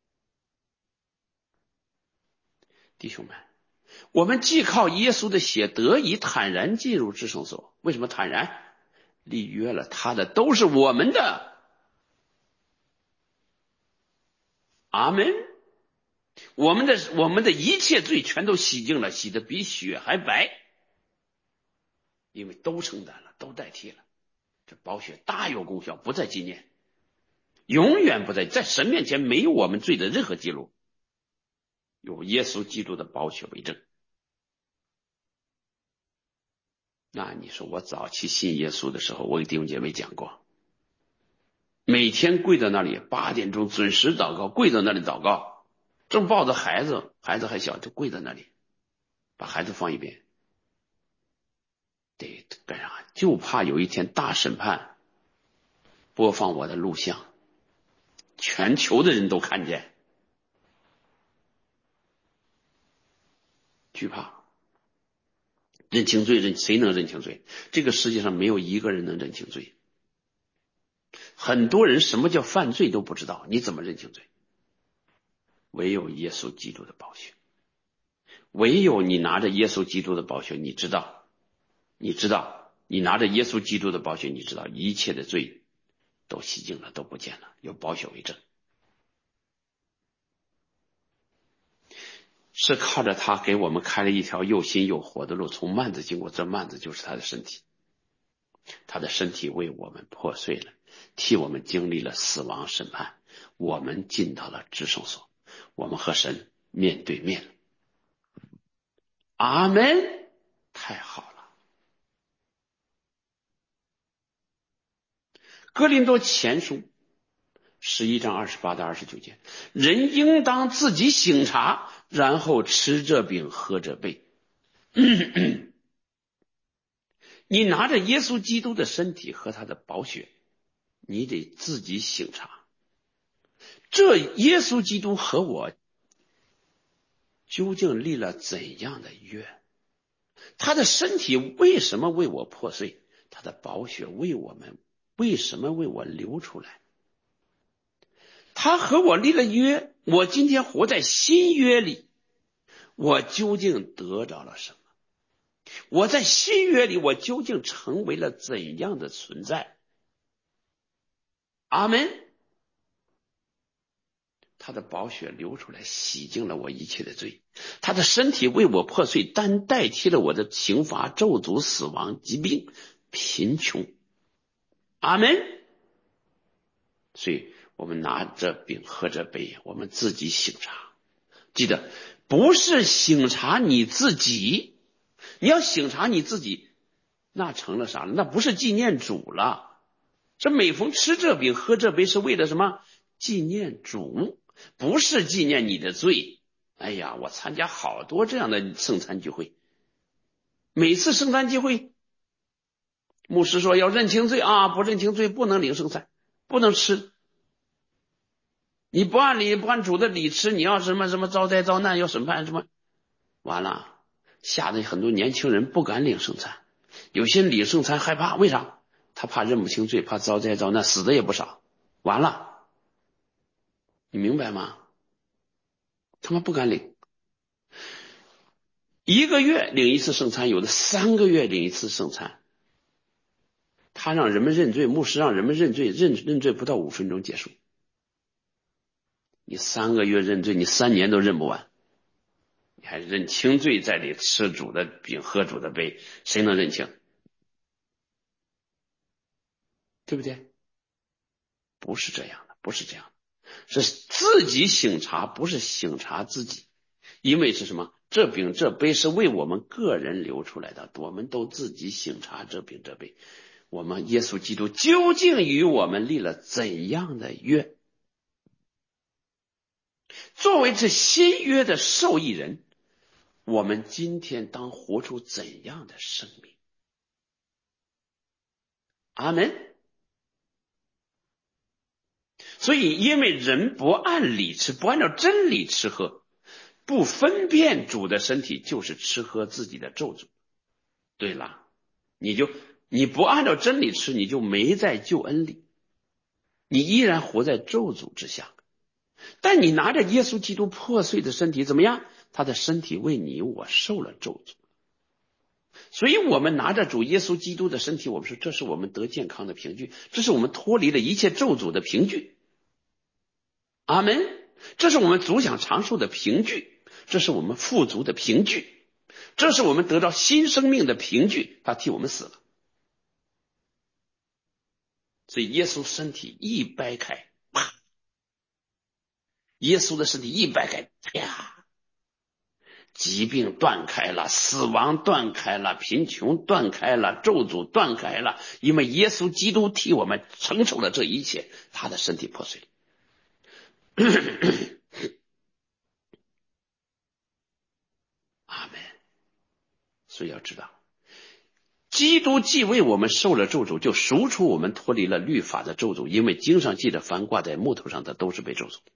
弟兄们，我们既靠耶稣的血得以坦然进入至圣所。为什么坦然？立约了，他的都是我们的。阿们。我们的我们的一切罪全都洗净了，洗得比血还白，因为都承担了，都代替了。这宝血大有功效，不再纪念，永远不再，在神面前没有我们罪的任何记录，有耶稣基督的宝血为证。那你说我早期信耶稣的时候，我给弟兄姐妹讲过，每天跪在那里，八点钟准时祷告，跪在那里祷告，正抱着孩子，孩子还小，就跪在那里，把孩子放一边。得干啥？就怕有一天大审判播放我的录像，全球的人都看见，惧怕。认清罪，认谁能认清罪？这个世界上没有一个人能认清罪。很多人什么叫犯罪都不知道，你怎么认清罪？唯有耶稣基督的宝血，唯有你拿着耶稣基督的宝血，你知道，你知道，你拿着耶稣基督的宝血，你知道一切的罪都洗净了，都不见了，有宝血为证。是靠着他给我们开了一条又新又活的路，从幔子经过，这幔子就是他的身体，他的身体为我们破碎了，替我们经历了死亡审判，我们进到了至圣所，我们和神面对面了。阿们，太好了。哥林多前书十一章二十八到二十九节，人应当自己省察，然后吃这饼喝这杯。咳咳，你拿着耶稣基督的身体和他的宝血，你得自己省察，这耶稣基督和我究竟立了怎样的约？他的身体为什么为我破碎？他的宝血为我们为什么为我流出来？他和我立了约，我今天活在新约里，我究竟得着了什么？我在新约里，我究竟成为了怎样的存在？阿们。他的宝血流出来，洗净了我一切的罪，他的身体为我破碎，但代替了我的刑罚、咒诅、死亡、疾病、贫穷。阿们。所以我们拿着饼喝着杯，我们自己省察。记得不是省察你自己，你要省察你自己，那成了啥了？那不是纪念主了。这每逢吃这饼喝这杯是为了什么？纪念主，不是纪念你的罪。哎呀，我参加好多这样的圣餐聚会，每次圣餐聚会牧师说要认清罪啊，不认清罪不能领圣餐，不能吃，你不按理不按主的理吃，你要什么什么遭灾遭难，要审判什么，完了，吓得很多年轻人不敢领圣餐，有些领圣餐害怕，为啥？他怕认不清罪，怕遭灾遭难，死的也不少。完了，你明白吗？他们不敢领。 一个月领一次圣餐，有的三个月领一次圣餐。他让人们认罪，牧师让人们认罪，认认罪不到五分钟结束。你三个月认罪，你三年都认不完，你还认清罪在里吃主的饼喝主的杯，谁能认清？对不对？不是这样的，不是这样的，是自己省察，不是省察自己。因为是什么？这饼这杯是为我们个人流出来的，我们都自己省察这饼这杯。我们耶稣基督究竟与我们立了怎样的约？作为这新约的受益人，我们今天当活出怎样的生命？阿们。所以因为人不按理吃，不按照真理吃喝，不分辨主的身体，就是吃喝自己的咒诅。对了，你就你不按照真理吃，你就没在救恩里，你依然活在咒诅之下。但你拿着耶稣基督破碎的身体怎么样？他的身体为你我受了咒诅。所以我们拿着主耶稣基督的身体，我们说这是我们得健康的凭据，这是我们脱离了一切咒诅的凭据。阿们。这是我们足享长寿的凭据，这是我们富足的凭据，这是我们得到新生命的凭据。他替我们死了。所以耶稣身体一掰开，啪！耶稣的身体一掰开，啪！疾病断开了，死亡断开了，贫穷断开了，咒诅断开了，因为耶稣基督替我们承受了这一切，他的身体破碎了。阿们。所以要知道，基督既为我们受了咒诅，就赎出我们脱离了律法的咒诅，因为经上记着，凡挂在木头上的都是被咒诅。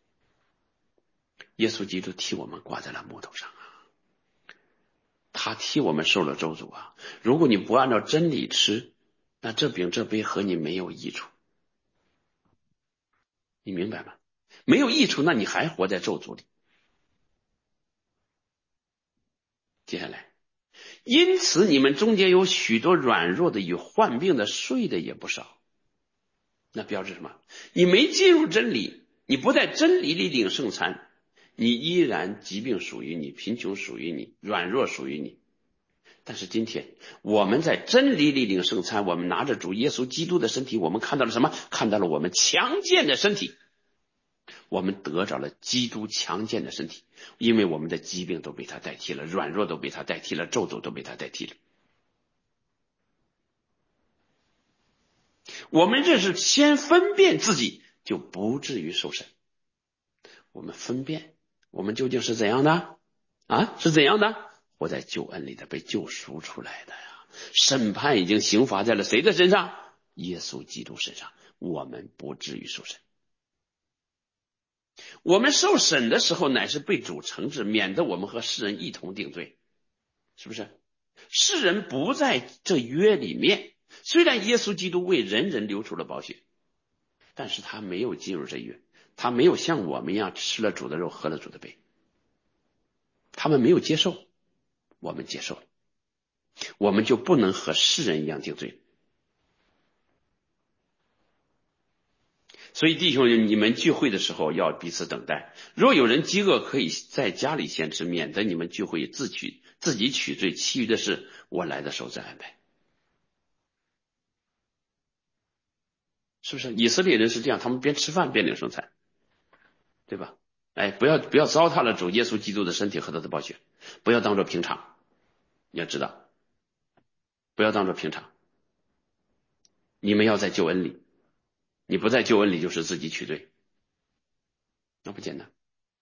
耶稣基督替我们挂在了木头上啊，他替我们受了咒诅啊。如果你不按照真理吃，那这饼这杯和你没有益处，你明白吗？没有益处，那你还活在咒诅里。接下来，因此你们中间有许多软弱的与患病的，睡的也不少。那标志什么？你没进入真理，你不在真理里领圣餐，你依然疾病属于你，贫穷属于你，软弱属于你。但是今天我们在真理里领圣餐，我们拿着主耶稣基督的身体，我们看到了什么？看到了我们强健的身体，我们得着了基督强健的身体，因为我们的疾病都被他代替了，软弱都被他代替了，咒诅都被他代替了。我们这是先分辨自己，就不至于受审。我们分辨我们究竟是怎样的啊？是怎样的？活在救恩里的，被救赎出来的呀。审判已经刑罚在了谁的身上？耶稣基督身上。我们不至于受审。我们受审的时候，乃是被主惩治，免得我们和世人一同定罪。是不是？世人不在这约里面，虽然耶稣基督为人人流出了宝血，但是他没有进入这约，他没有像我们一样吃了主的肉，喝了主的杯。他们没有接受，我们接受了，我们就不能和世人一样定罪。所以弟兄们，你们聚会的时候要彼此等待，若有人饥饿，可以在家里先吃，免得你们聚会自取自己取罪，其余的事我来的时候再安排。是不是？以色列人是这样，他们边吃饭边领圣餐，对吧？哎，不要不要糟蹋了主耶稣基督的身体和他的宝血，不要当作平常。你要知道，不要当作平常。你们要在救恩里，你不在救恩里就是自己取罪，那不简单。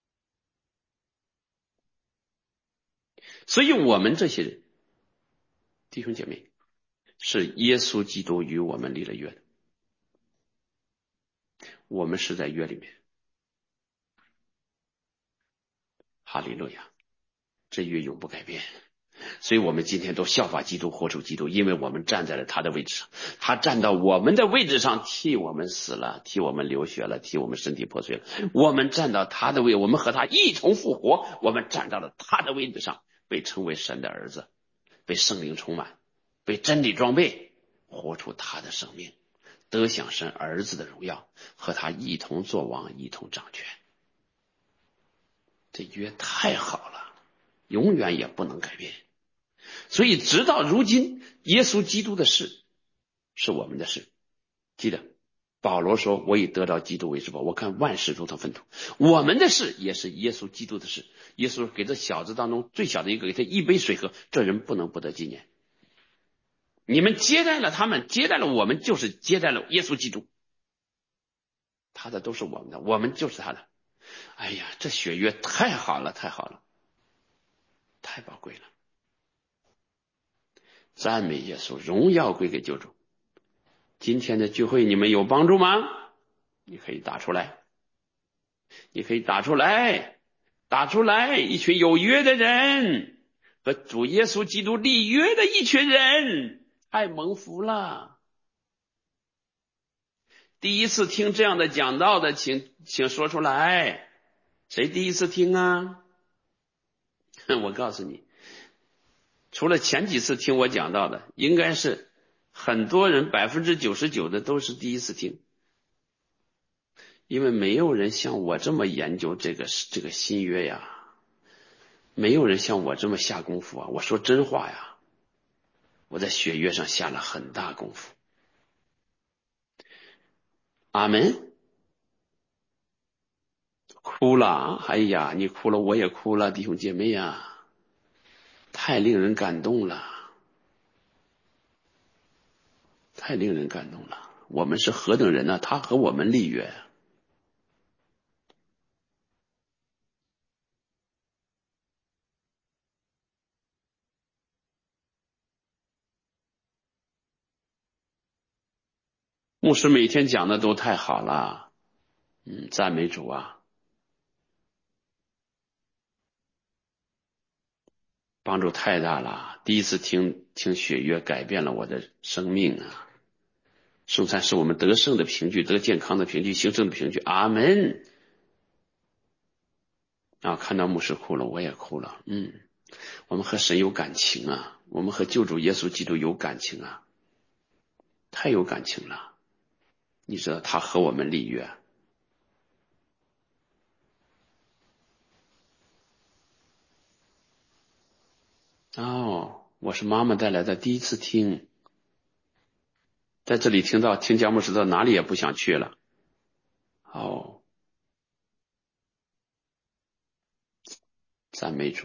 所以我们这些人，弟兄姐妹，是耶稣基督与我们立了约的，我们是在约里面。哈利路亚，这约永不改变。所以我们今天都效法基督，活出基督，因为我们站在了他的位置上，他站到我们的位置上，替我们死了，替我们流血了，替我们身体破碎了。我们站到他的位，我们和他一同复活，我们站到了他的位置上， 被称为神的儿子，被圣灵充满，被真理装备，活出他的生命，得享神儿子的荣耀，和他一同作王，一同掌权。这约太好了，永远也不能改变。所以直到如今，耶稣基督的事是我们的事。记得保罗说，我以得到基督为至宝，我看万事如同粪土。我们的事也是耶稣基督的事。耶稣给这小子当中最小的一个，给他一杯水喝，这人不能不得纪念。你们接待了他们，接待了我们，就是接待了耶稣基督。他的都是我们的，我们就是他的。哎呀，这血约太好了，太好了，太宝贵了。赞美耶稣，荣耀归给救主。今天的聚会你们有帮助吗？你可以打出来，你可以打出来，打出来，一群有约的人和主耶稣基督立约的一群人，太蒙福了。第一次听这样的讲道的，请请说出来。谁第一次听啊？我告诉你，除了前几次听我讲道的，应该是很多人百分之九十九的都是第一次听。因为没有人像我这么研究这个这个新约呀，没有人像我这么下功夫啊！我说真话呀，我在血约上下了很大功夫。阿门。哭了，哎呀，你哭了，我也哭了，弟兄姐妹呀，太令人感动了，太令人感动了。我们是何等人呢？他和我们立约。牧师每天讲的都太好了，嗯，赞美主啊！帮助太大了，第一次听听血约改变了我的生命啊！圣餐是我们得胜的凭据，得健康的凭据，兴盛的凭据。阿门。啊，看到牧师哭了，我也哭了。嗯，我们和神有感情啊，我们和救主耶稣基督有感情啊，太有感情了。你知道他和我们立约。哦，我是妈妈带来的，第一次听，在这里听到听讲牧师到哪里也不想去了。哦，赞美主。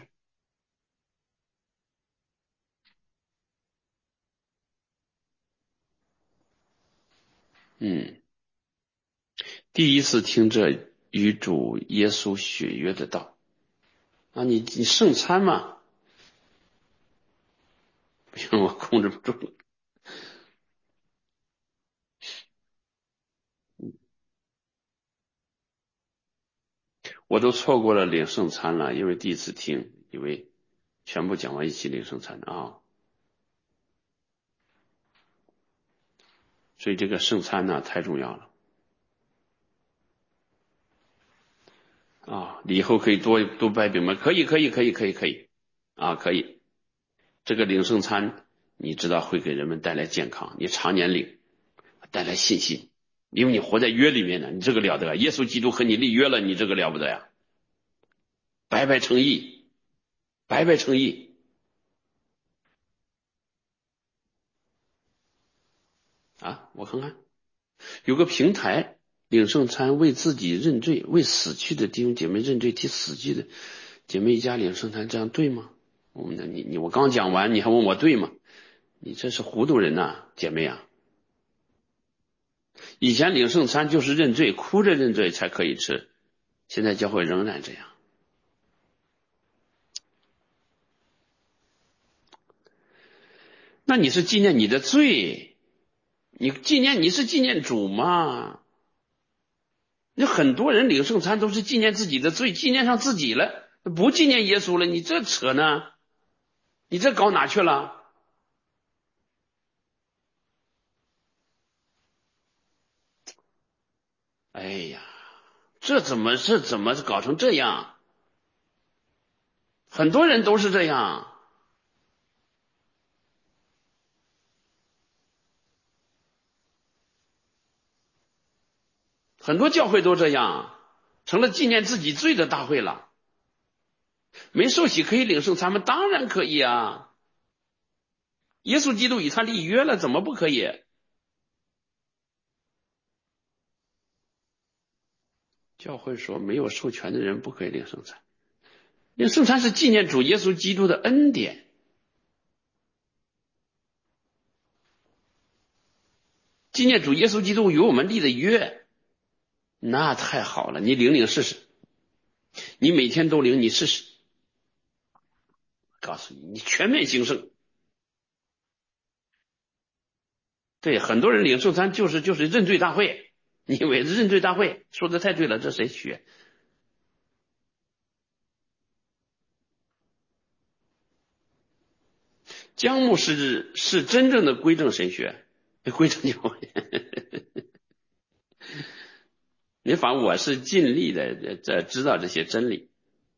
嗯，第一次听这与主耶稣血约的道啊，你你圣餐嘛，不行，我控制不住了。我都错过了领圣餐了，因为第一次听，以为全部讲完一起领圣餐啊，所以这个圣餐呢太重要了啊！你以后可以多多掰饼吗？可以，可以，可以，可以，可以啊，可以。这个领圣餐，你知道会给人们带来健康，你常年领，带来信心，因为你活在约里面呢，你这个了得，耶稣基督和你立约了，你这个了不得呀，白白称义，白白称义啊！我看看。有个平台领圣餐，为自己认罪，为死去的弟兄姐妹认罪，替死去的姐妹一家领圣餐，这样对吗？我们你你我刚讲完，你还问我对吗？你这是糊涂人呐、啊，姐妹啊！以前领圣餐就是认罪，哭着认罪才可以吃，现在教会仍然这样。那你是纪念你的罪，你纪念你是纪念主吗？那很多人领圣餐都是纪念自己的罪，纪念上自己了，不纪念耶稣了，你这扯呢？你这搞哪去了？哎呀，这怎么这怎么搞成这样？ 很多人都是这样。很多教会都这样，成了纪念自己罪的大会了。没受洗可以领圣餐吗？当然可以啊。耶稣基督与他立约了，怎么不可以？教会说没有授权的人不可以领圣餐。领圣餐是纪念主耶稣基督的恩典，纪念主耶稣基督与我们立的约。那太好了，你领领试试，你每天都领，你试试。告诉你，你全面兴盛。对，很多人领圣餐就是就是认罪大会，你以为认罪大会？说的太对了，这谁学？姜牧师是真正的归正神学，归正教会。你反正我是尽力的这知道这些真理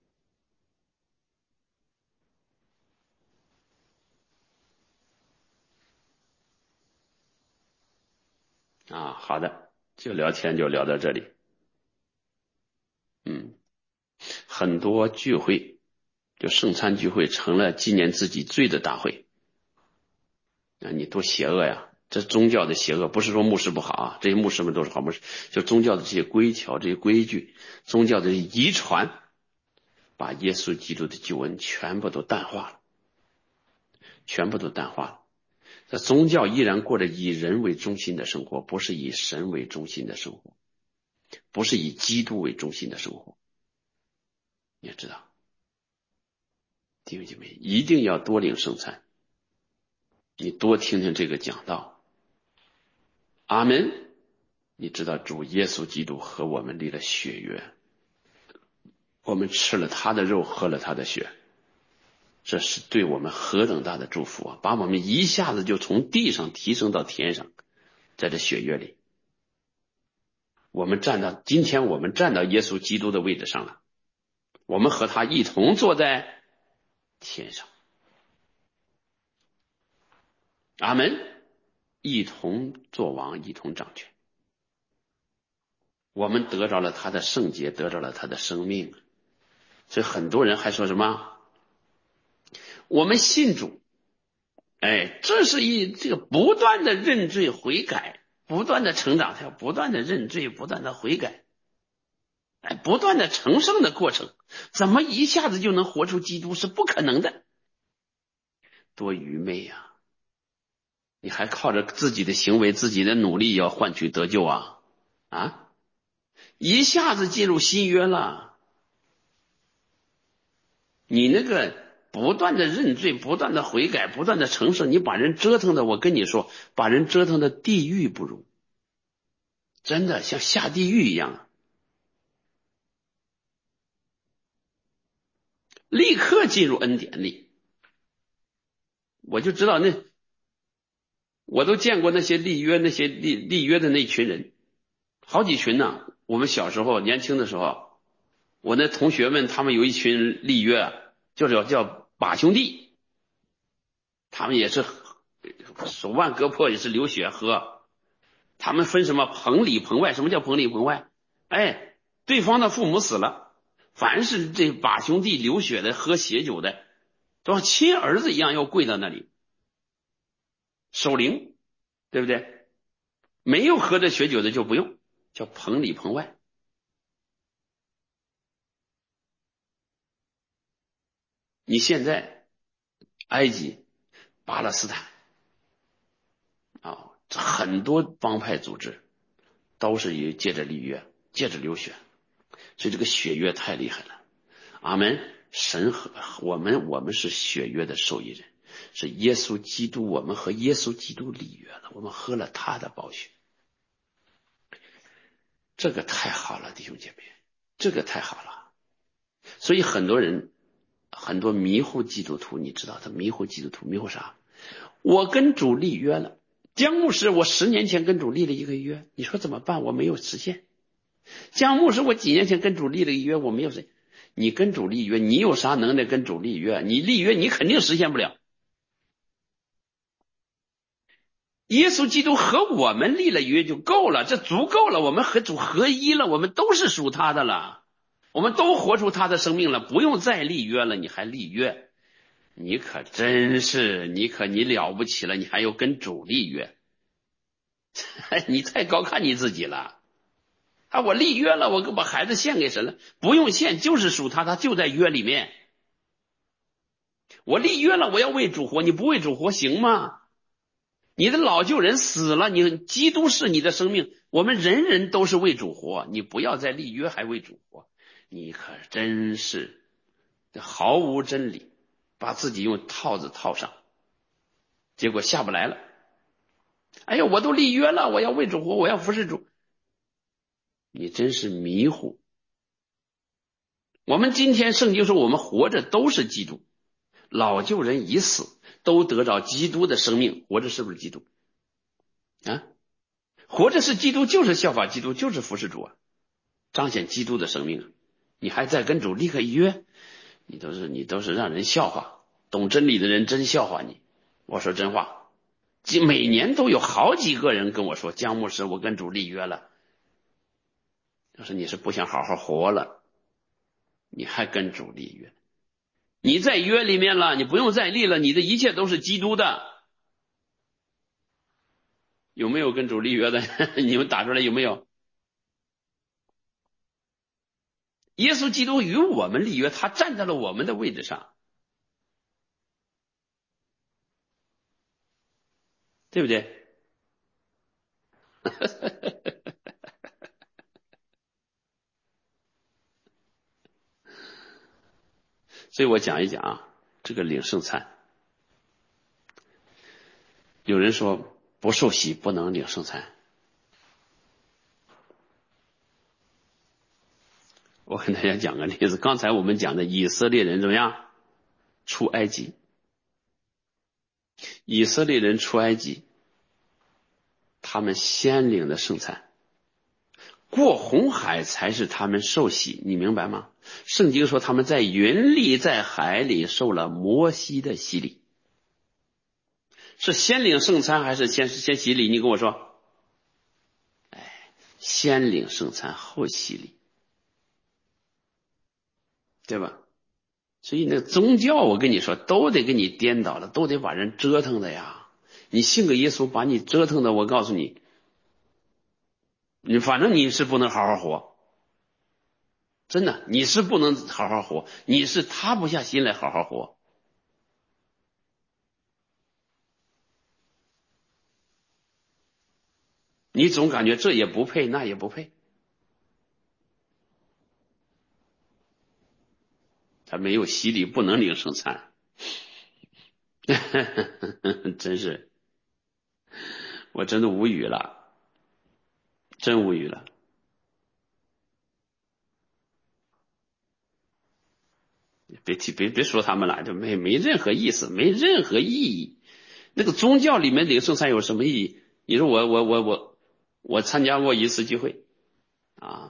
啊。好的，就聊天就聊到这里。嗯，很多聚会就圣餐聚会成了纪念自己罪的大会啊，你多邪恶呀！这宗教的邪恶，不是说牧师不好啊，这些牧师们都是好牧师，就宗教的这些规条、这些规矩，宗教的遗传，把耶稣基督的救恩全部都淡化了，全部都淡化了。这宗教依然过着以人为中心的生活，不是以神为中心的生活，不是以基督为中心的生活。你也知道，弟兄姐妹一定要多领圣餐，你多听听这个讲道。阿门。你知道主耶稣基督和我们立了血约，我们吃了他的肉，喝了他的血，这是对我们何等大的祝福啊！把我们一下子就从地上提升到天上，在这血约里，我们站到今天，我们站到耶稣基督的位置上了，我们和他一同坐在天上。阿门。一同作王，一同掌权。我们得着了他的圣洁，得着了他的生命。所以很多人还说什么我们信主，哎，这是一这个不断的认罪悔改，不断的成长，他要不断的认罪，不断的悔改，哎，不断的成圣的过程。怎么一下子就能活出基督？是不可能的，多愚昧呀、啊！你还靠着自己的行为、自己的努力要换取得救啊？啊！一下子进入新约了，你那个不断的认罪，不断的悔改，不断的成圣，你把人折腾的，我跟你说，把人折腾的地狱不如，真的像下地狱一样，立刻进入恩典里。我就知道那我都见过那些立约那些立立约的那群人，好几群呢。我们小时候年轻的时候，我那同学们他们有一群立约，就是叫叫把兄弟，他们也是手腕割破，也是流血喝。他们分什么棚里棚外？什么叫棚里棚外？哎，对方的父母死了，凡是这把兄弟流血的、喝血酒的，都像亲儿子一样要跪到那里守灵，对不对？没有喝着血酒的就不用，叫棚里棚外。你现在埃及、巴勒斯坦啊、哦，这很多帮派组织都是以借着立约、借着流血，所以这个血约太厉害了。阿门。神和我们，我们是血约的受益人，是耶稣基督，我们和耶稣基督立约了，我们喝了他的宝血，这个太好了，弟兄姐妹，这个太好了。所以很多人，很多迷糊基督徒，你知道他迷糊基督徒迷糊啥？我跟主立约了，姜牧师，我十年前跟主立了一个约，你说怎么办？我没有实现。姜牧师，我几年前跟主立了一个约，我没有实现。 你跟主立约，你有啥能耐跟主立约？你立约你肯定实现不了。耶稣基督和我们立了约就够了，这足够了，我们和主合一了，我们都是属他的了，我们都活出他的生命了，不用再立约了，你还立约？你可真是，你可你了不起了，你还要跟主立约？你太高看你自己了啊！我立约了，我把孩子献给神了，不用献，就是属他，他就在约里面。我立约了，我要为主活，你不为主活行吗？你的老旧人死了，你基督是你的生命，我们人人都是为主活，你不要再立约还为主活，你可真是毫无真理，把自己用套子套上，结果下不来了。哎呀，我都立约了，我要为主活，我要服侍主，你真是迷糊。我们今天圣经说我们活着都是基督，老旧人已死，都得着基督的生命，活着是不是基督啊？活着是基督，就是效法基督，就是服侍主啊，彰显基督的生命啊。你还在跟主立个约，你都是你都是让人笑话，懂真理的人真笑话你。我说真话，每年都有好几个人跟我说，江牧师，我跟主立约了。要是你是不想好好活了，你还跟主立约？你在约里面了，你不用再立了，你的一切都是基督的。有没有跟主立约的？你们打出来有没有？耶稣基督与我们立约，他站在了我们的位置上，对不对？所以我讲一讲啊，这个领圣餐。有人说不受洗不能领圣餐，我跟大家讲个例子。刚才我们讲的以色列人怎么样出埃及？以色列人出埃及，他们先领的圣餐，过红海才是他们受洗，你明白吗？圣经说他们在云里在海里受了摩西的洗礼，是先领圣餐还是先先洗礼？你跟我说。哎，先领圣餐后洗礼，对吧？所以那个宗教我跟你说都得给你颠倒了，都得把人折腾的呀。你信个耶稣把你折腾的，我告诉你，你反正你是不能好好活，真的你是不能好好活，你是塌不下心来好好活。你总感觉这也不配那也不配，他没有洗礼不能领圣餐。真是我真的无语了，真无语了。别提别别说他们了，就没没任何意思，没任何意义。那个宗教里面领圣餐有什么意义？你说我我我我我参加过一次聚会啊，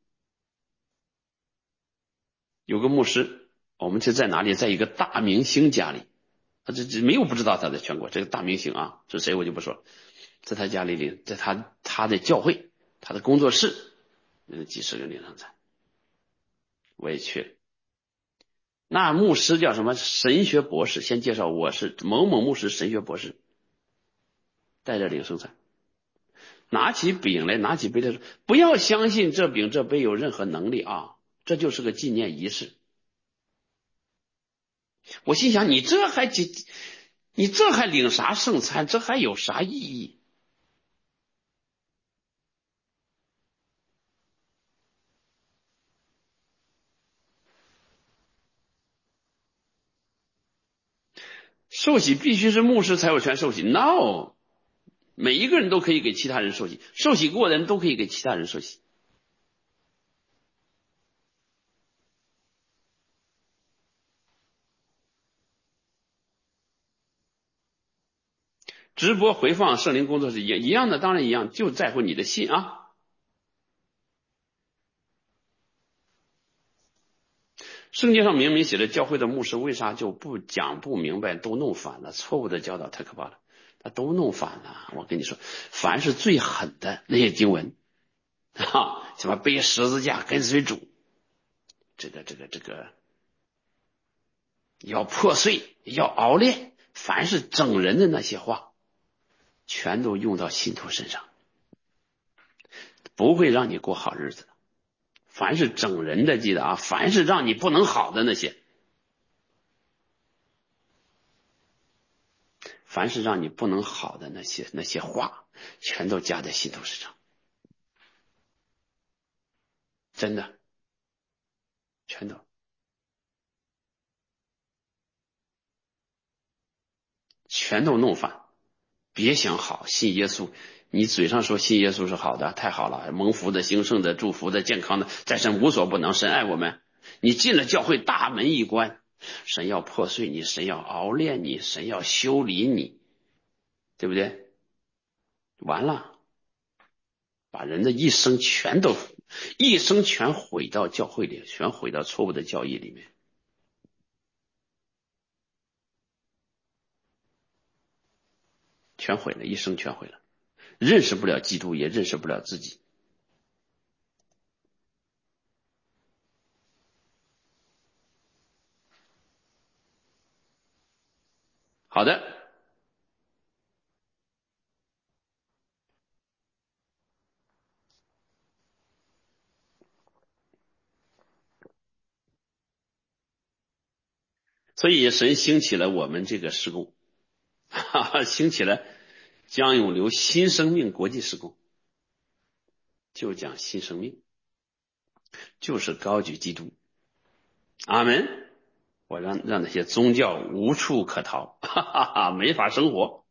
有个牧师，我们是在哪里，在一个大明星家里，他这这没有不知道他在全国，这个大明星啊是谁我就不说了，在他家里领，在他他的教会，他的工作室，嗯，几十个领圣餐，我也去了。那牧师叫什么神学博士，先介绍我是某某牧师神学博士，带着领圣餐，拿起饼来，拿起杯来说，不要相信这饼这杯有任何能力啊，这就是个纪念仪式。我心想，你这还你这还领啥圣餐？这还有啥意义？受洗必须是牧师才有权受洗 ？No， 每一个人都可以给其他人受洗，受洗过的人都可以给其他人受洗。直播回放圣灵工作室一样一样的，当然一样，就在乎你的信啊。 圣经上明明写着，教会的牧师为啥就不讲不明白，都弄反了？错误的教导太可怕了，他都弄反了。我跟你说，凡是最狠的那些经文，哈，什么背十字架跟随主，这个这个这个要破碎，要熬炼，凡是整人的那些话，全都用到信徒身上，不会让你过好日子。凡是整人的，记得啊，凡是让你不能好的那些，凡是让你不能好的那些那些话，全都加在信徒身上，真的，全都全都弄反。别想好，信耶稣，你嘴上说信耶稣是好的，太好了，蒙福的、兴盛的、祝福的、健康的，在神无所不能，神爱我们。你进了教会，大门一关，神要破碎你，神要熬炼你，神要修理你，对不对？完了，把人的一生全都一生全毁到教会里，全毁到错误的教义里面，全毁了，一生全毁了，认识不了基督，也认识不了自己。好的，所以神兴起了我们这个事工，哈哈，兴起了江永流新生命国际事工，就讲新生命，就是高举基督。阿门。我让让那些宗教无处可逃，哈哈哈，没法生活。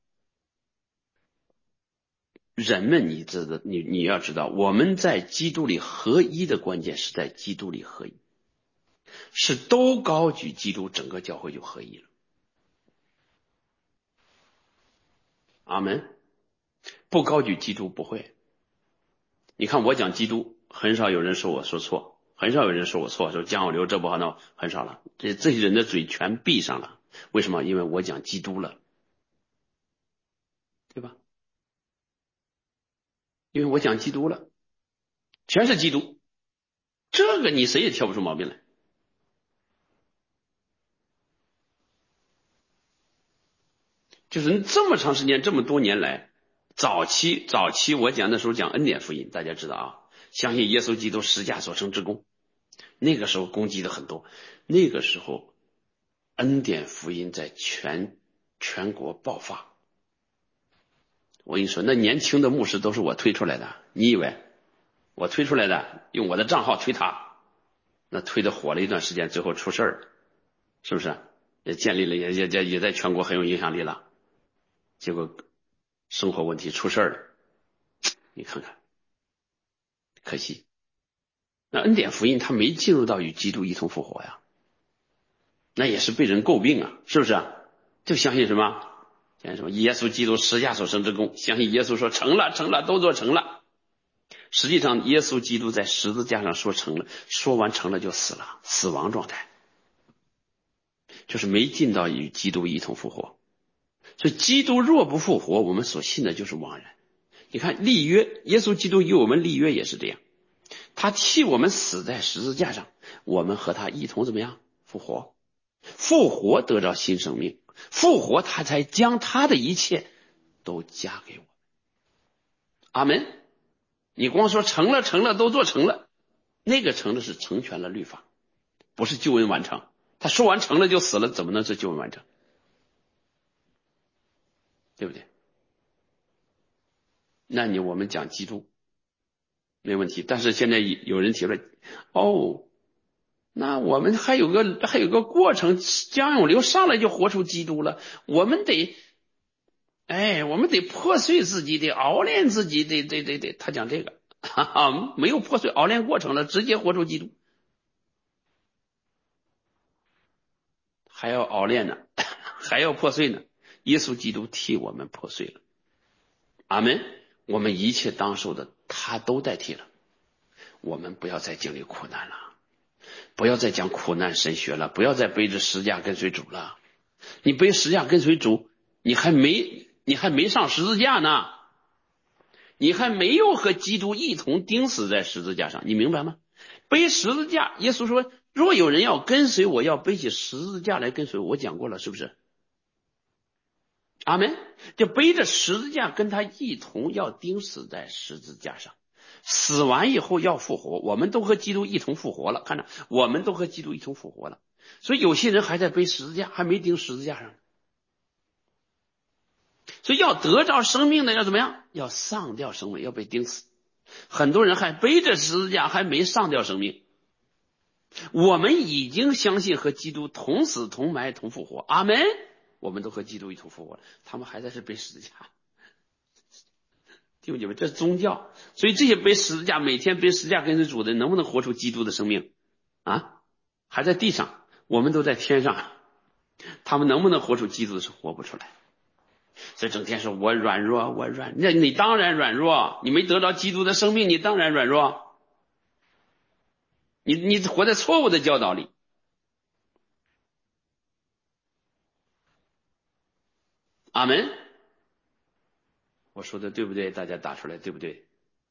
人们，你知道，你你要知道，我们在基督里合一的关键是在基督里合一，是都高举基督，整个教会就合一了。阿门。不高举基督不会。你看我讲基督，很少有人说我说错，很少有人说我错，说江小流这不好那很少了，这这些人的嘴全闭上了。为什么？因为我讲基督了，对吧？因为我讲基督了，全是基督，这个你谁也挑不出毛病来。就是这么长时间，这么多年来，早期早期我讲的时候讲恩典福音，大家知道啊，相信耶稣基督十架所成之功，那个时候攻击的很多，那个时候恩典福音在全全国爆发。我跟你说，那年轻的牧师都是我推出来的，你以为我推出来的，用我的账号推他，那推的火了一段时间，最后出事儿，是不是？也建立了，也也也也在全国很有影响力了，结果生活问题出事儿了，你看看，可惜。那恩典福音他没进入到与基督一同复活呀，那也是被人诟病啊，是不是？就相信什么？相信什么？耶稣基督十架所成之功，相信耶稣说成了，成了，都做成了。实际上，耶稣基督在十字架上说成了，说完成了就死了，死亡状态，就是没进到与基督一同复活。所以，基督若不复活，我们所信的就是枉然。你看立约，耶稣基督与我们立约也是这样，他替我们死在十字架上，我们和他一同怎么样？复活，复活得着新生命，复活他才将他的一切都加给我。阿门。你光说成了成了都做成了，那个成了是成全了律法，不是救恩完成。他说完成了就死了，怎么能是救恩完成？对不对？那你我们讲基督没问题，但是现在有人提了，哦，那我们还有个还有个过程，江永流上来就活出基督了，我们得，哎，我们得破碎自己，得熬炼自己，得得得得，他讲这个，哈哈，没有破碎熬炼过程了，直接活出基督，还要熬炼呢，还要破碎呢，耶稣基督替我们破碎了，阿门。我们一切当受的他都代替了，我们不要再经历苦难了。 不要再讲苦难神学了，不要再背着十字架跟随主了。你背十字架跟随主，你还没你还没上十字架呢，你还没有和基督一同钉死在十字架上，你明白吗？背十字架，耶稣说若有人要跟随我，要背起十字架来跟随我，我讲过了，是不是？阿们。就背着十字架跟他一同要钉死在十字架上，死完以后要复活，我们都和基督一同复活了，看着我们都和基督一同复活了。所以有些人还在背十字架，还没钉十字架上。所以要得着生命的要怎么样？要丧掉生命，要被钉死。很多人还背着十字架，还没上掉生命。我们已经相信和基督同死同埋同复活，阿们。我们都和基督一同复活了，他们还在这背十字架。弟兄姐妹，这是宗教。所以这些背十字架，每天背十字架跟随主的，能不能活出基督的生命啊？还在地上，我们都在天上，他们能不能活出基督的生活？活不出来。所以整天说我软弱，我软，那你当然软弱，你没得到基督的生命，你当然软弱。你你活在错误的教导里。阿们。我说的对不对？大家打出来，对不对？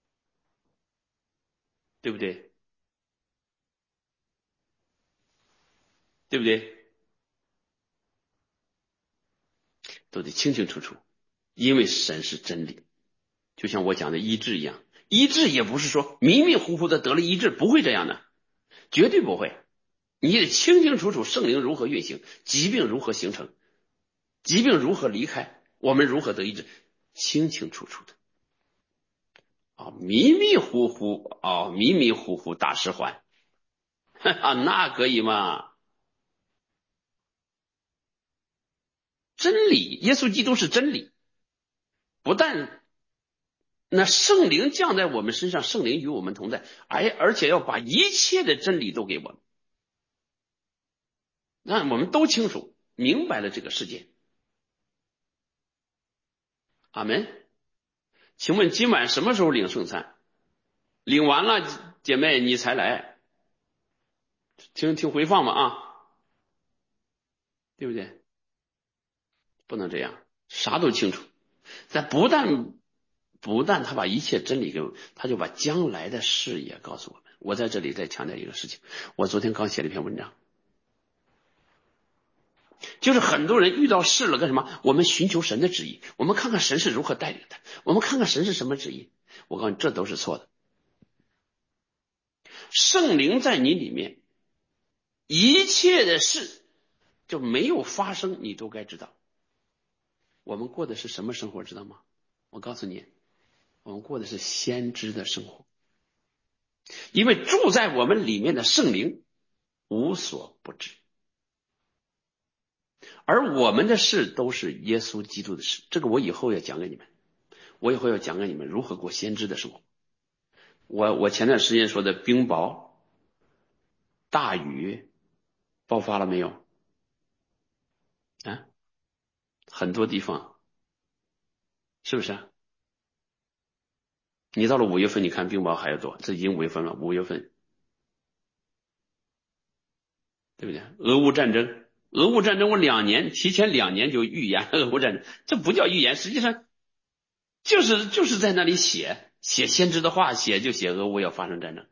对不对？对不对？都得清清楚楚，因为神是真理。就像我讲的医治一样，医治也不是说迷迷糊糊的得了医治，不会这样的，绝对不会。你得清清楚楚圣灵如何运行，疾病如何形成，疾病如何离开，我们如何得医治，清清楚楚的。哦，迷迷糊糊，哦，迷迷糊糊大师还，那可以吗？真理，耶稣基督是真理，不但那圣灵降在我们身上，圣灵与我们同在，而而且要把一切的真理都给我们，那我们都清楚明白了这个世界。阿们。请问今晚什么时候领圣餐？领完了，姐妹你才来，听听回放嘛啊，对不对？不能这样，啥都清楚。但不但不但他把一切真理给我，他就把将来的事也告诉我们。我在这里再强调一个事情，我昨天刚写了一篇文章，就是很多人遇到事了干什么？我们寻求神的旨意，我们看看神是如何带领的，我们看看神是什么旨意。我告诉你，这都是错的。圣灵在你里面，一切的事就没有发生，你都该知道。我们过的是什么生活，知道吗？我告诉你，我们过的是先知的生活，因为住在我们里面的圣灵无所不知，而我们的事都是耶稣基督的事。这个我以后要讲给你们，我以后要讲给你们如何过先知的生活。我我前段时间说的冰雹、大雨爆发了没有啊？很多地方是不是啊？你到了五月份，你看冰雹还要多，这已经五月份了，五月份，对不对？俄乌战争，俄乌战争我两年提前两年就预言俄乌战争，这不叫预言，实际上就是就是在那里写写先知的话，写就写俄乌要发生战争。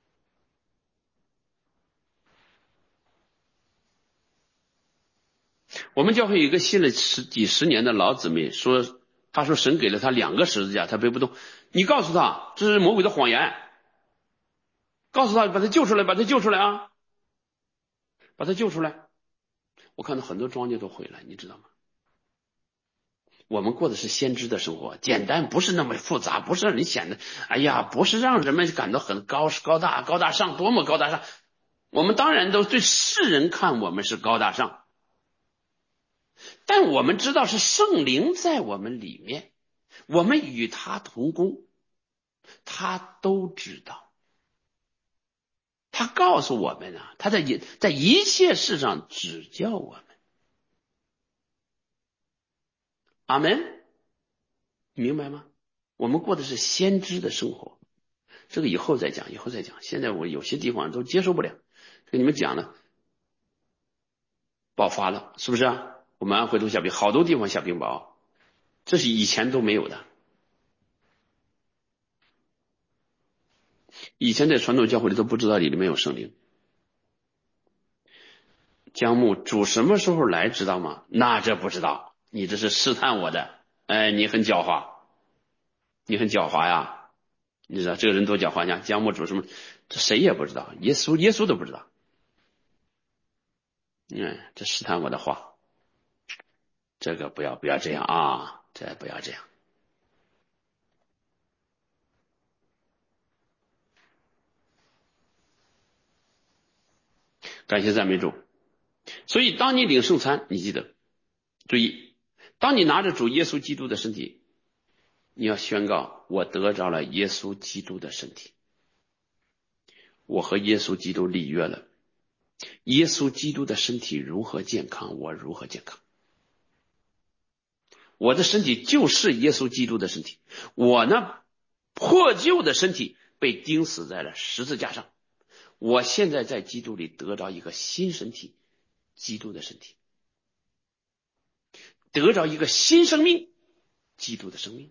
我们教会有一个信了十几十年的老姊妹说，他说神给了他两个十字架，他背不动。你告诉他这是魔鬼的谎言，告诉他把他救出来，把他救出来啊，把他救出来。我看到很多庄稼都毁了，你知道吗？我们过的是先知的生活，简单，不是那么复杂，不是让你显得哎呀，不是让人们感到很高高大高大上，多么高大上。我们当然都对世人看我们是高大上，但我们知道是圣灵在我们里面，我们与他同工，他都知道，他告诉我们啊，他在在一切事上指教我们。阿们，明白吗？我们过的是先知的生活，这个以后再讲，以后再讲。现在我有些地方都接受不了， 跟你们讲了，爆发了，是不是啊？我们安徽都下冰，好多地方下冰雹，这是以前都没有的。以前在传统教会里都不知道里面有圣灵。姜木主什么时候来知道吗？那这不知道，你这是试探我的。哎，你很狡猾，你很狡猾呀！你知道这个人多狡猾呀？姜木主什么？这谁也不知道，耶稣耶稣都不知道。嗯，这试探我的话，这个不要不要这样啊，这不要这样。感谢赞美主。所以当你领圣餐，你记得注意，当你拿着主耶稣基督的身体，你要宣告我得着了耶稣基督的身体，我和耶稣基督立约了，耶稣基督的身体如何健康，我如何健康。我的身体就是耶稣基督的身体，我呢破旧的身体被钉死在了十字架上，我现在在基督里得着一个新身体，基督的身体，得着一个新生命，基督的生命。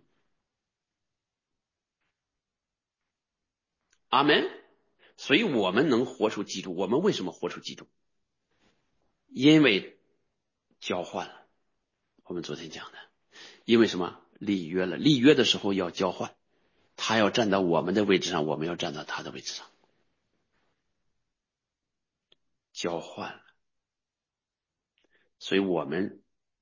阿门。所以我们能活出基督，我们为什么活出基督？因为交换了，我们昨天讲的，因为什么？立约了，立约的时候要交换，他要站到我们的位置上，我们要站到他的位置上，交换了。所以我们，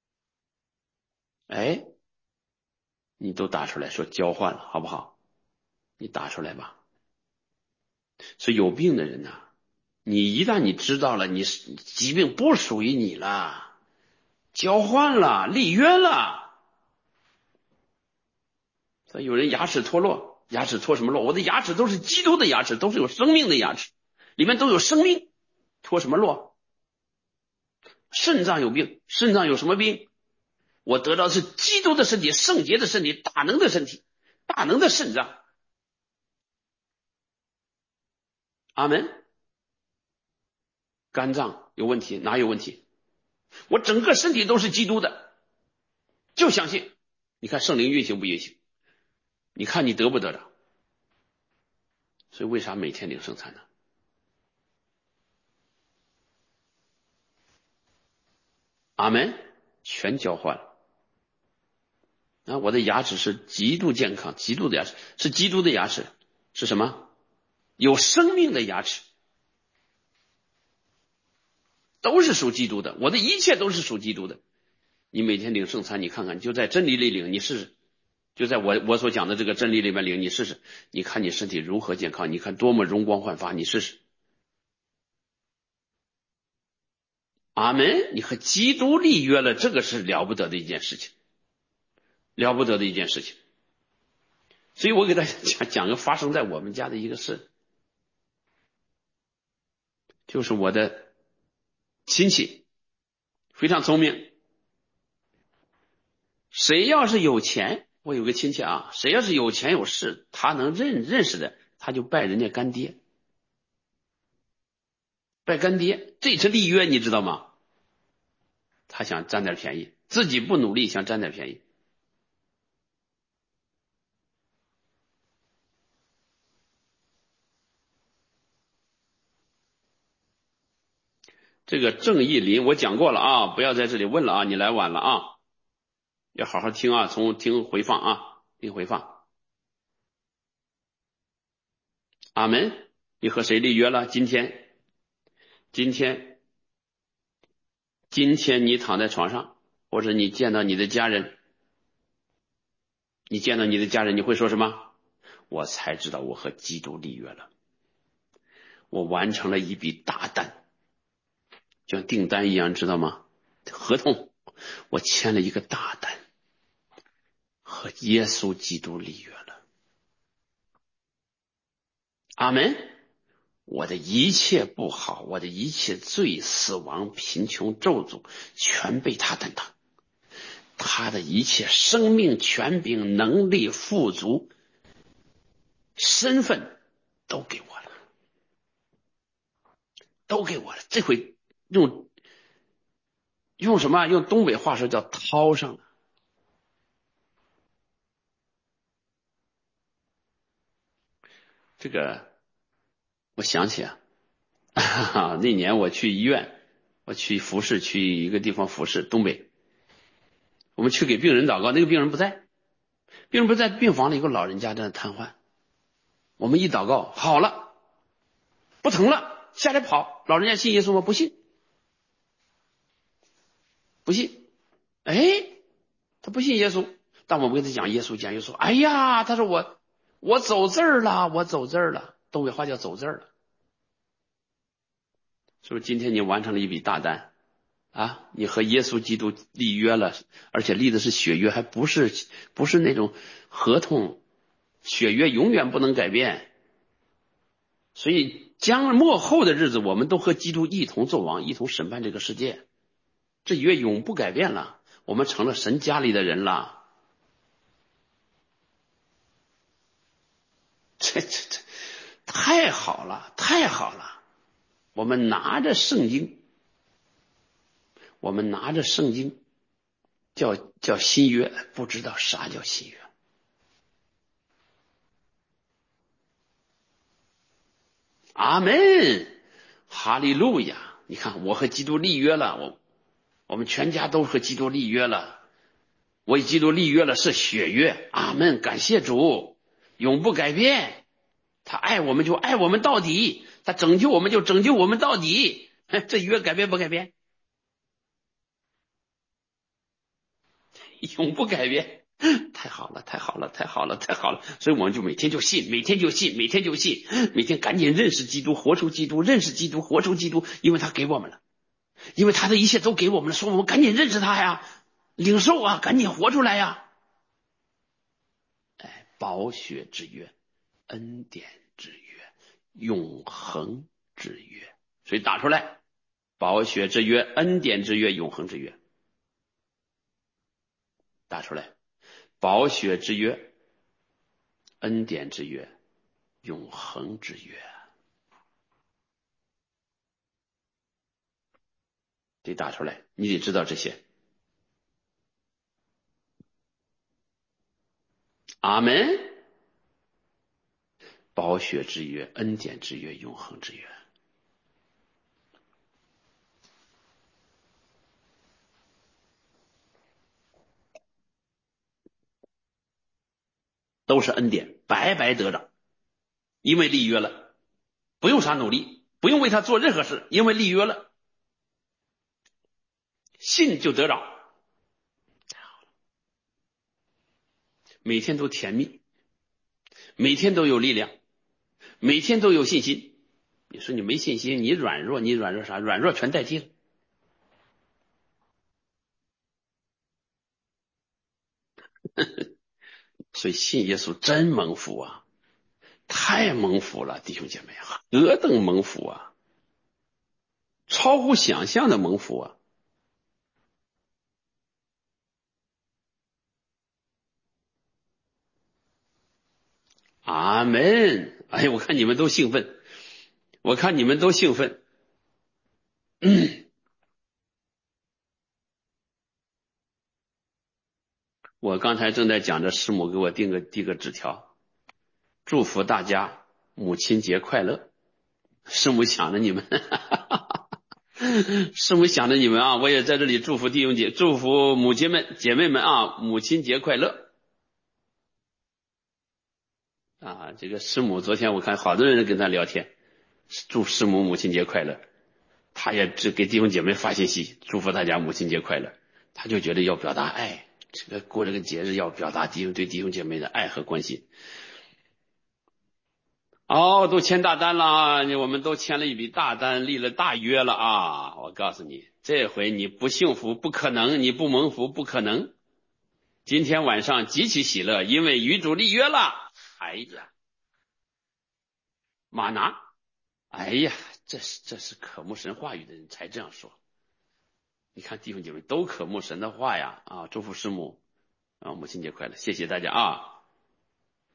哎，你都打出来说交换了，好不好？你打出来吧。所以有病的人呢、啊，你一旦你知道了，你疾病不属于你了，交换了，立约了。所以有人牙齿脱落，牙齿脱什么落？我的牙齿都是基督的牙齿，都是有生命的牙齿，里面都有生命，脱什么落？肾脏有病，肾脏有什么病？我得到的是基督的身体，圣洁的身体，大能的身体，大能的肾脏。阿门。肝脏有问题，哪有问题？我整个身体都是基督的，就相信。你看圣灵运行不运行？你看你得不得着？所以为啥每天领圣餐呢？阿门。全交换了。啊，我的牙齿是极度健康，极度的牙齿是基督的牙齿，是什么？有生命的牙齿，都是属基督的。我的一切都是属基督的。你每天领圣餐，你看看，就在真理里领，你试试。就在我我所讲的这个真理里面领，你试试，你看你身体如何健康，你看多么容光焕发，你试试。阿门。你和基督立约了，这个是了不得的一件事情，了不得的一件事情。所以我给大家讲讲个发生在我们家的一个事，就是我的亲戚非常聪明，谁要是有钱，我有个亲戚啊，谁要是有钱有势，他能认认识的，他就拜人家干爹，拜干爹，这是立约，你知道吗？他想占点便宜，自己不努力，想占点便宜。这个郑义林我讲过了啊，不要在这里问了啊，你来晚了啊，要好好听啊，从听回放啊，听回放。阿门。你和谁立约了？今天，今天，今天你躺在床上，或者你见到你的家人，你见到你的家人，你会说什么？我才知道我和基督立约了，我完成了一笔大单，就像订单一样，知道吗？合同，我签了一个大单，和耶稣基督立约了。阿门。我的一切不好，我的一切罪、死亡、贫穷、咒诅，全被他担当。他的一切生命、权柄、能力、富足、身份都给我了。 都给我了。这回用用什么？用东北话说叫掏上了。这个我想起啊，哈哈，那年我去医院，我去服侍，去一个地方服侍，东北。我们去给病人祷告，那个病人不在，病人不在，病房里有个老人家在那瘫痪。我们一祷告，好了，不疼了，下来跑。老人家信耶稣吗？不信，不信。哎，他不信耶稣，但我们跟他讲耶稣，讲耶稣。哎呀，他说我我走字儿了，我走字儿了，东北话叫走字儿了。是不是今天你完成了一笔大单啊？你和耶稣基督立约了，而且立的是血约，还不是不是那种合同，血约永远不能改变。所以将末后的日子，我们都和基督一同作王，一同审判这个世界，这约永不改变了。我们成了神家里的人了。这这这太好了，太好了！我们拿着圣经，我们拿着圣经，叫叫新约，不知道啥叫新约。阿门，哈利路亚！你看，我和基督立约了，我我们全家都和基督立约了。我与基督立约了，是血约。阿门，感谢主，永不改变。他爱我们就爱我们到底，他拯救我们就拯救我们到底。这约改变不改变？永不改变。太好了，太好了，太好了，太好了！所以我们就每天就信，每天就信，每天就信，每天赶紧认识基督，活出基督，认识基督，活出基督，因为他给我们了，因为他的一切都给我们了，所以我们赶紧认识他呀，领受啊，赶紧活出来呀！哎，宝血之约，恩典之约，永恒之约，所以打出来，宝血之约，恩典之约，永恒之约，打出来，宝血之约，恩典之约，永恒之约，得打出来，你得知道这些。阿门。宝血之约，恩典之约，永恒之约，都是恩典，白白得着，因为立约了，不用啥努力，不用为他做任何事，因为立约了，信就得着，每天都甜蜜，每天都有力量，每天都有信心。你说你没信心，你软弱，你软弱啥？软弱全代替了。所以信耶稣真蒙福啊，太蒙福了，弟兄姐妹啊，何等蒙福啊，超乎想象的蒙福啊！阿门！哎呀，我看你们都兴奋，我看你们都兴奋。嗯，我刚才正在讲着，师母给我订个递个纸条，祝福大家母亲节快乐。师母想着你们，师母想着你们啊，我也在这里祝福弟兄姐，祝福母亲们、姐妹们啊，母亲节快乐啊！这个师母昨天我看好多人跟他聊天，祝师母母亲节快乐。他也只给弟兄姐妹发信息，祝福大家母亲节快乐。他就觉得要表达爱，这个过这个节日要表达弟兄对弟兄姐妹的爱和关心。哦，都签大单了啊！我们都签了一笔大单，立了大约了啊！我告诉你，这回你不幸福不可能，你不蒙福不可能。今天晚上极其喜乐，因为与主立约了。哎呀，马拿，哎呀，这是这是渴慕神话语的人才这样说。你看弟兄姐妹都渴慕神的话呀！啊，祝福师母啊，母亲节快乐！谢谢大家啊，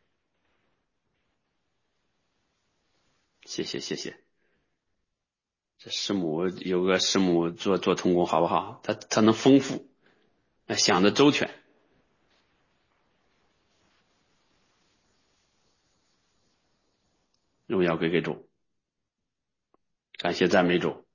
谢谢谢谢。 这师母有个师母做做童工好不好？他他能丰富，想得周全。荣耀归给主，感谢赞美主。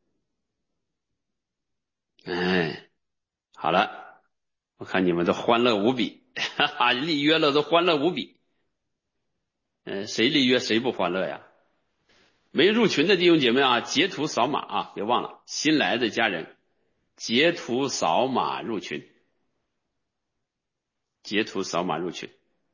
哎，好了，我看你们都欢乐无比，哈哈，立约了都欢乐无比。嗯，谁立约谁不欢乐呀？没入群的弟兄姐妹啊，截图扫码啊，别忘了新来的家人，截图扫码入群，截图扫码入群。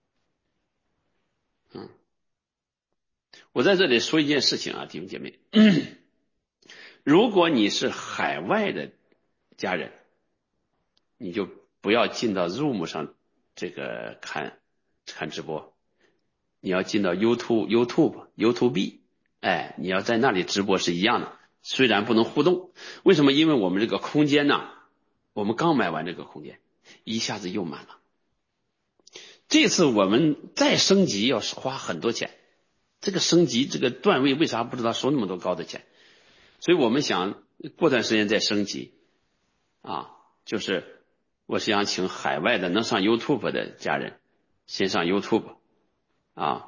嗯，我在这里说一件事情啊，弟兄姐妹，如果你是海外的家人，你就不要进到 Zoom 上这个看看直播，你要进到 YouTube YouTube YouTube， 哎，你要在那里直播是一样的，虽然不能互动，为什么？因为我们这个空间呢，我们刚买完这个空间，一下子又满了。这次我们再升级要花很多钱，这个升级这个段位为啥不知道收那么多高的钱？所以我们想过段时间再升级啊，就是我是想请海外的能上 YouTube 的家人先上 YouTube 啊，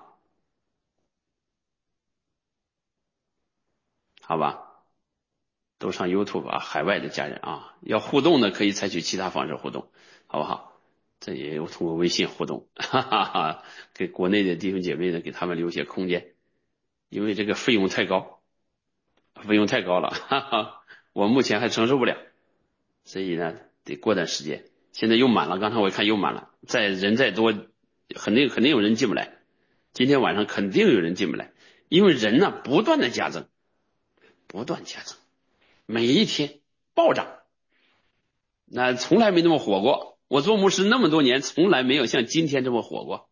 好吧，都上 YouTube 啊，海外的家人啊，要互动的可以采取其他方式互动，好不好？这也有通过微信互动，哈哈哈，给国内的弟兄姐妹呢，给他们留些空间，因为这个费用太高，费用太高了，哈哈，我目前还承受不了，所以呢，得过段时间。现在又满了，刚才我一看又满了，再人再多，肯定肯定有人进不来。今天晚上肯定有人进不来，因为人呢不断的加增，不断加增，每一天暴涨，那从来没那么火过。我做牧师那么多年，从来没有像今天这么火过。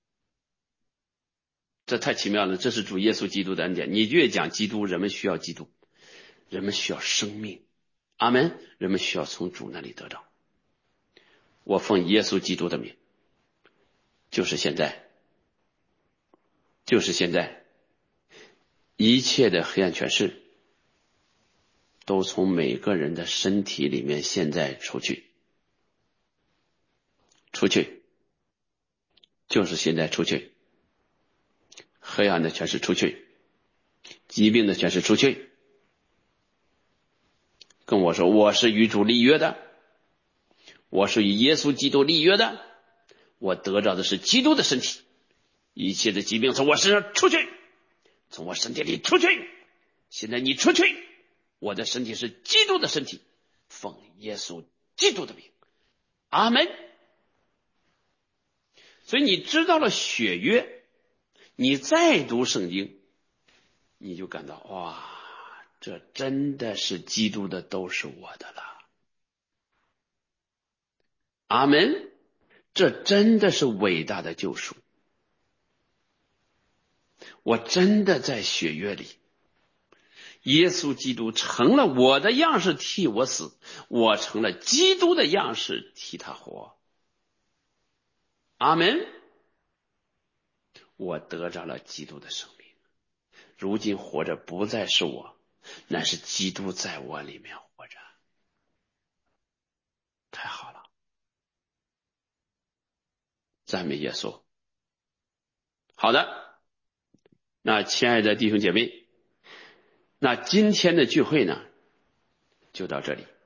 这太奇妙了，这是主耶稣基督的恩典。你越讲基督，人们需要基督，人们需要生命，阿门。人们需要从主那里得到。我奉耶稣基督的名，就是现在，就是现在，一切的黑暗权势都从每个人的身体里面现在出去，出去，就是现在出去，黑暗的权势出去，疾病的权势出去。跟我说，我是与主立约的，我是与耶稣基督立约的，我得着的是基督的身体，一切的疾病从我身上出去，从我身体里出去。现在你出去，我的身体是基督的身体，奉耶稣基督的名，阿门。所以你知道了血约，你再读圣经，你就感到哇，这真的是基督的，都是我的了，阿门。这真的是伟大的救赎，我真的在血约里，耶稣基督成了我的样式替我死，我成了基督的样式替他活，阿门。我得着了基督的生命，如今活着不再是我，乃是基督在我里面活着，太好了，赞美耶稣。好的，那亲爱的弟兄姐妹，那今天的聚会呢就到这里。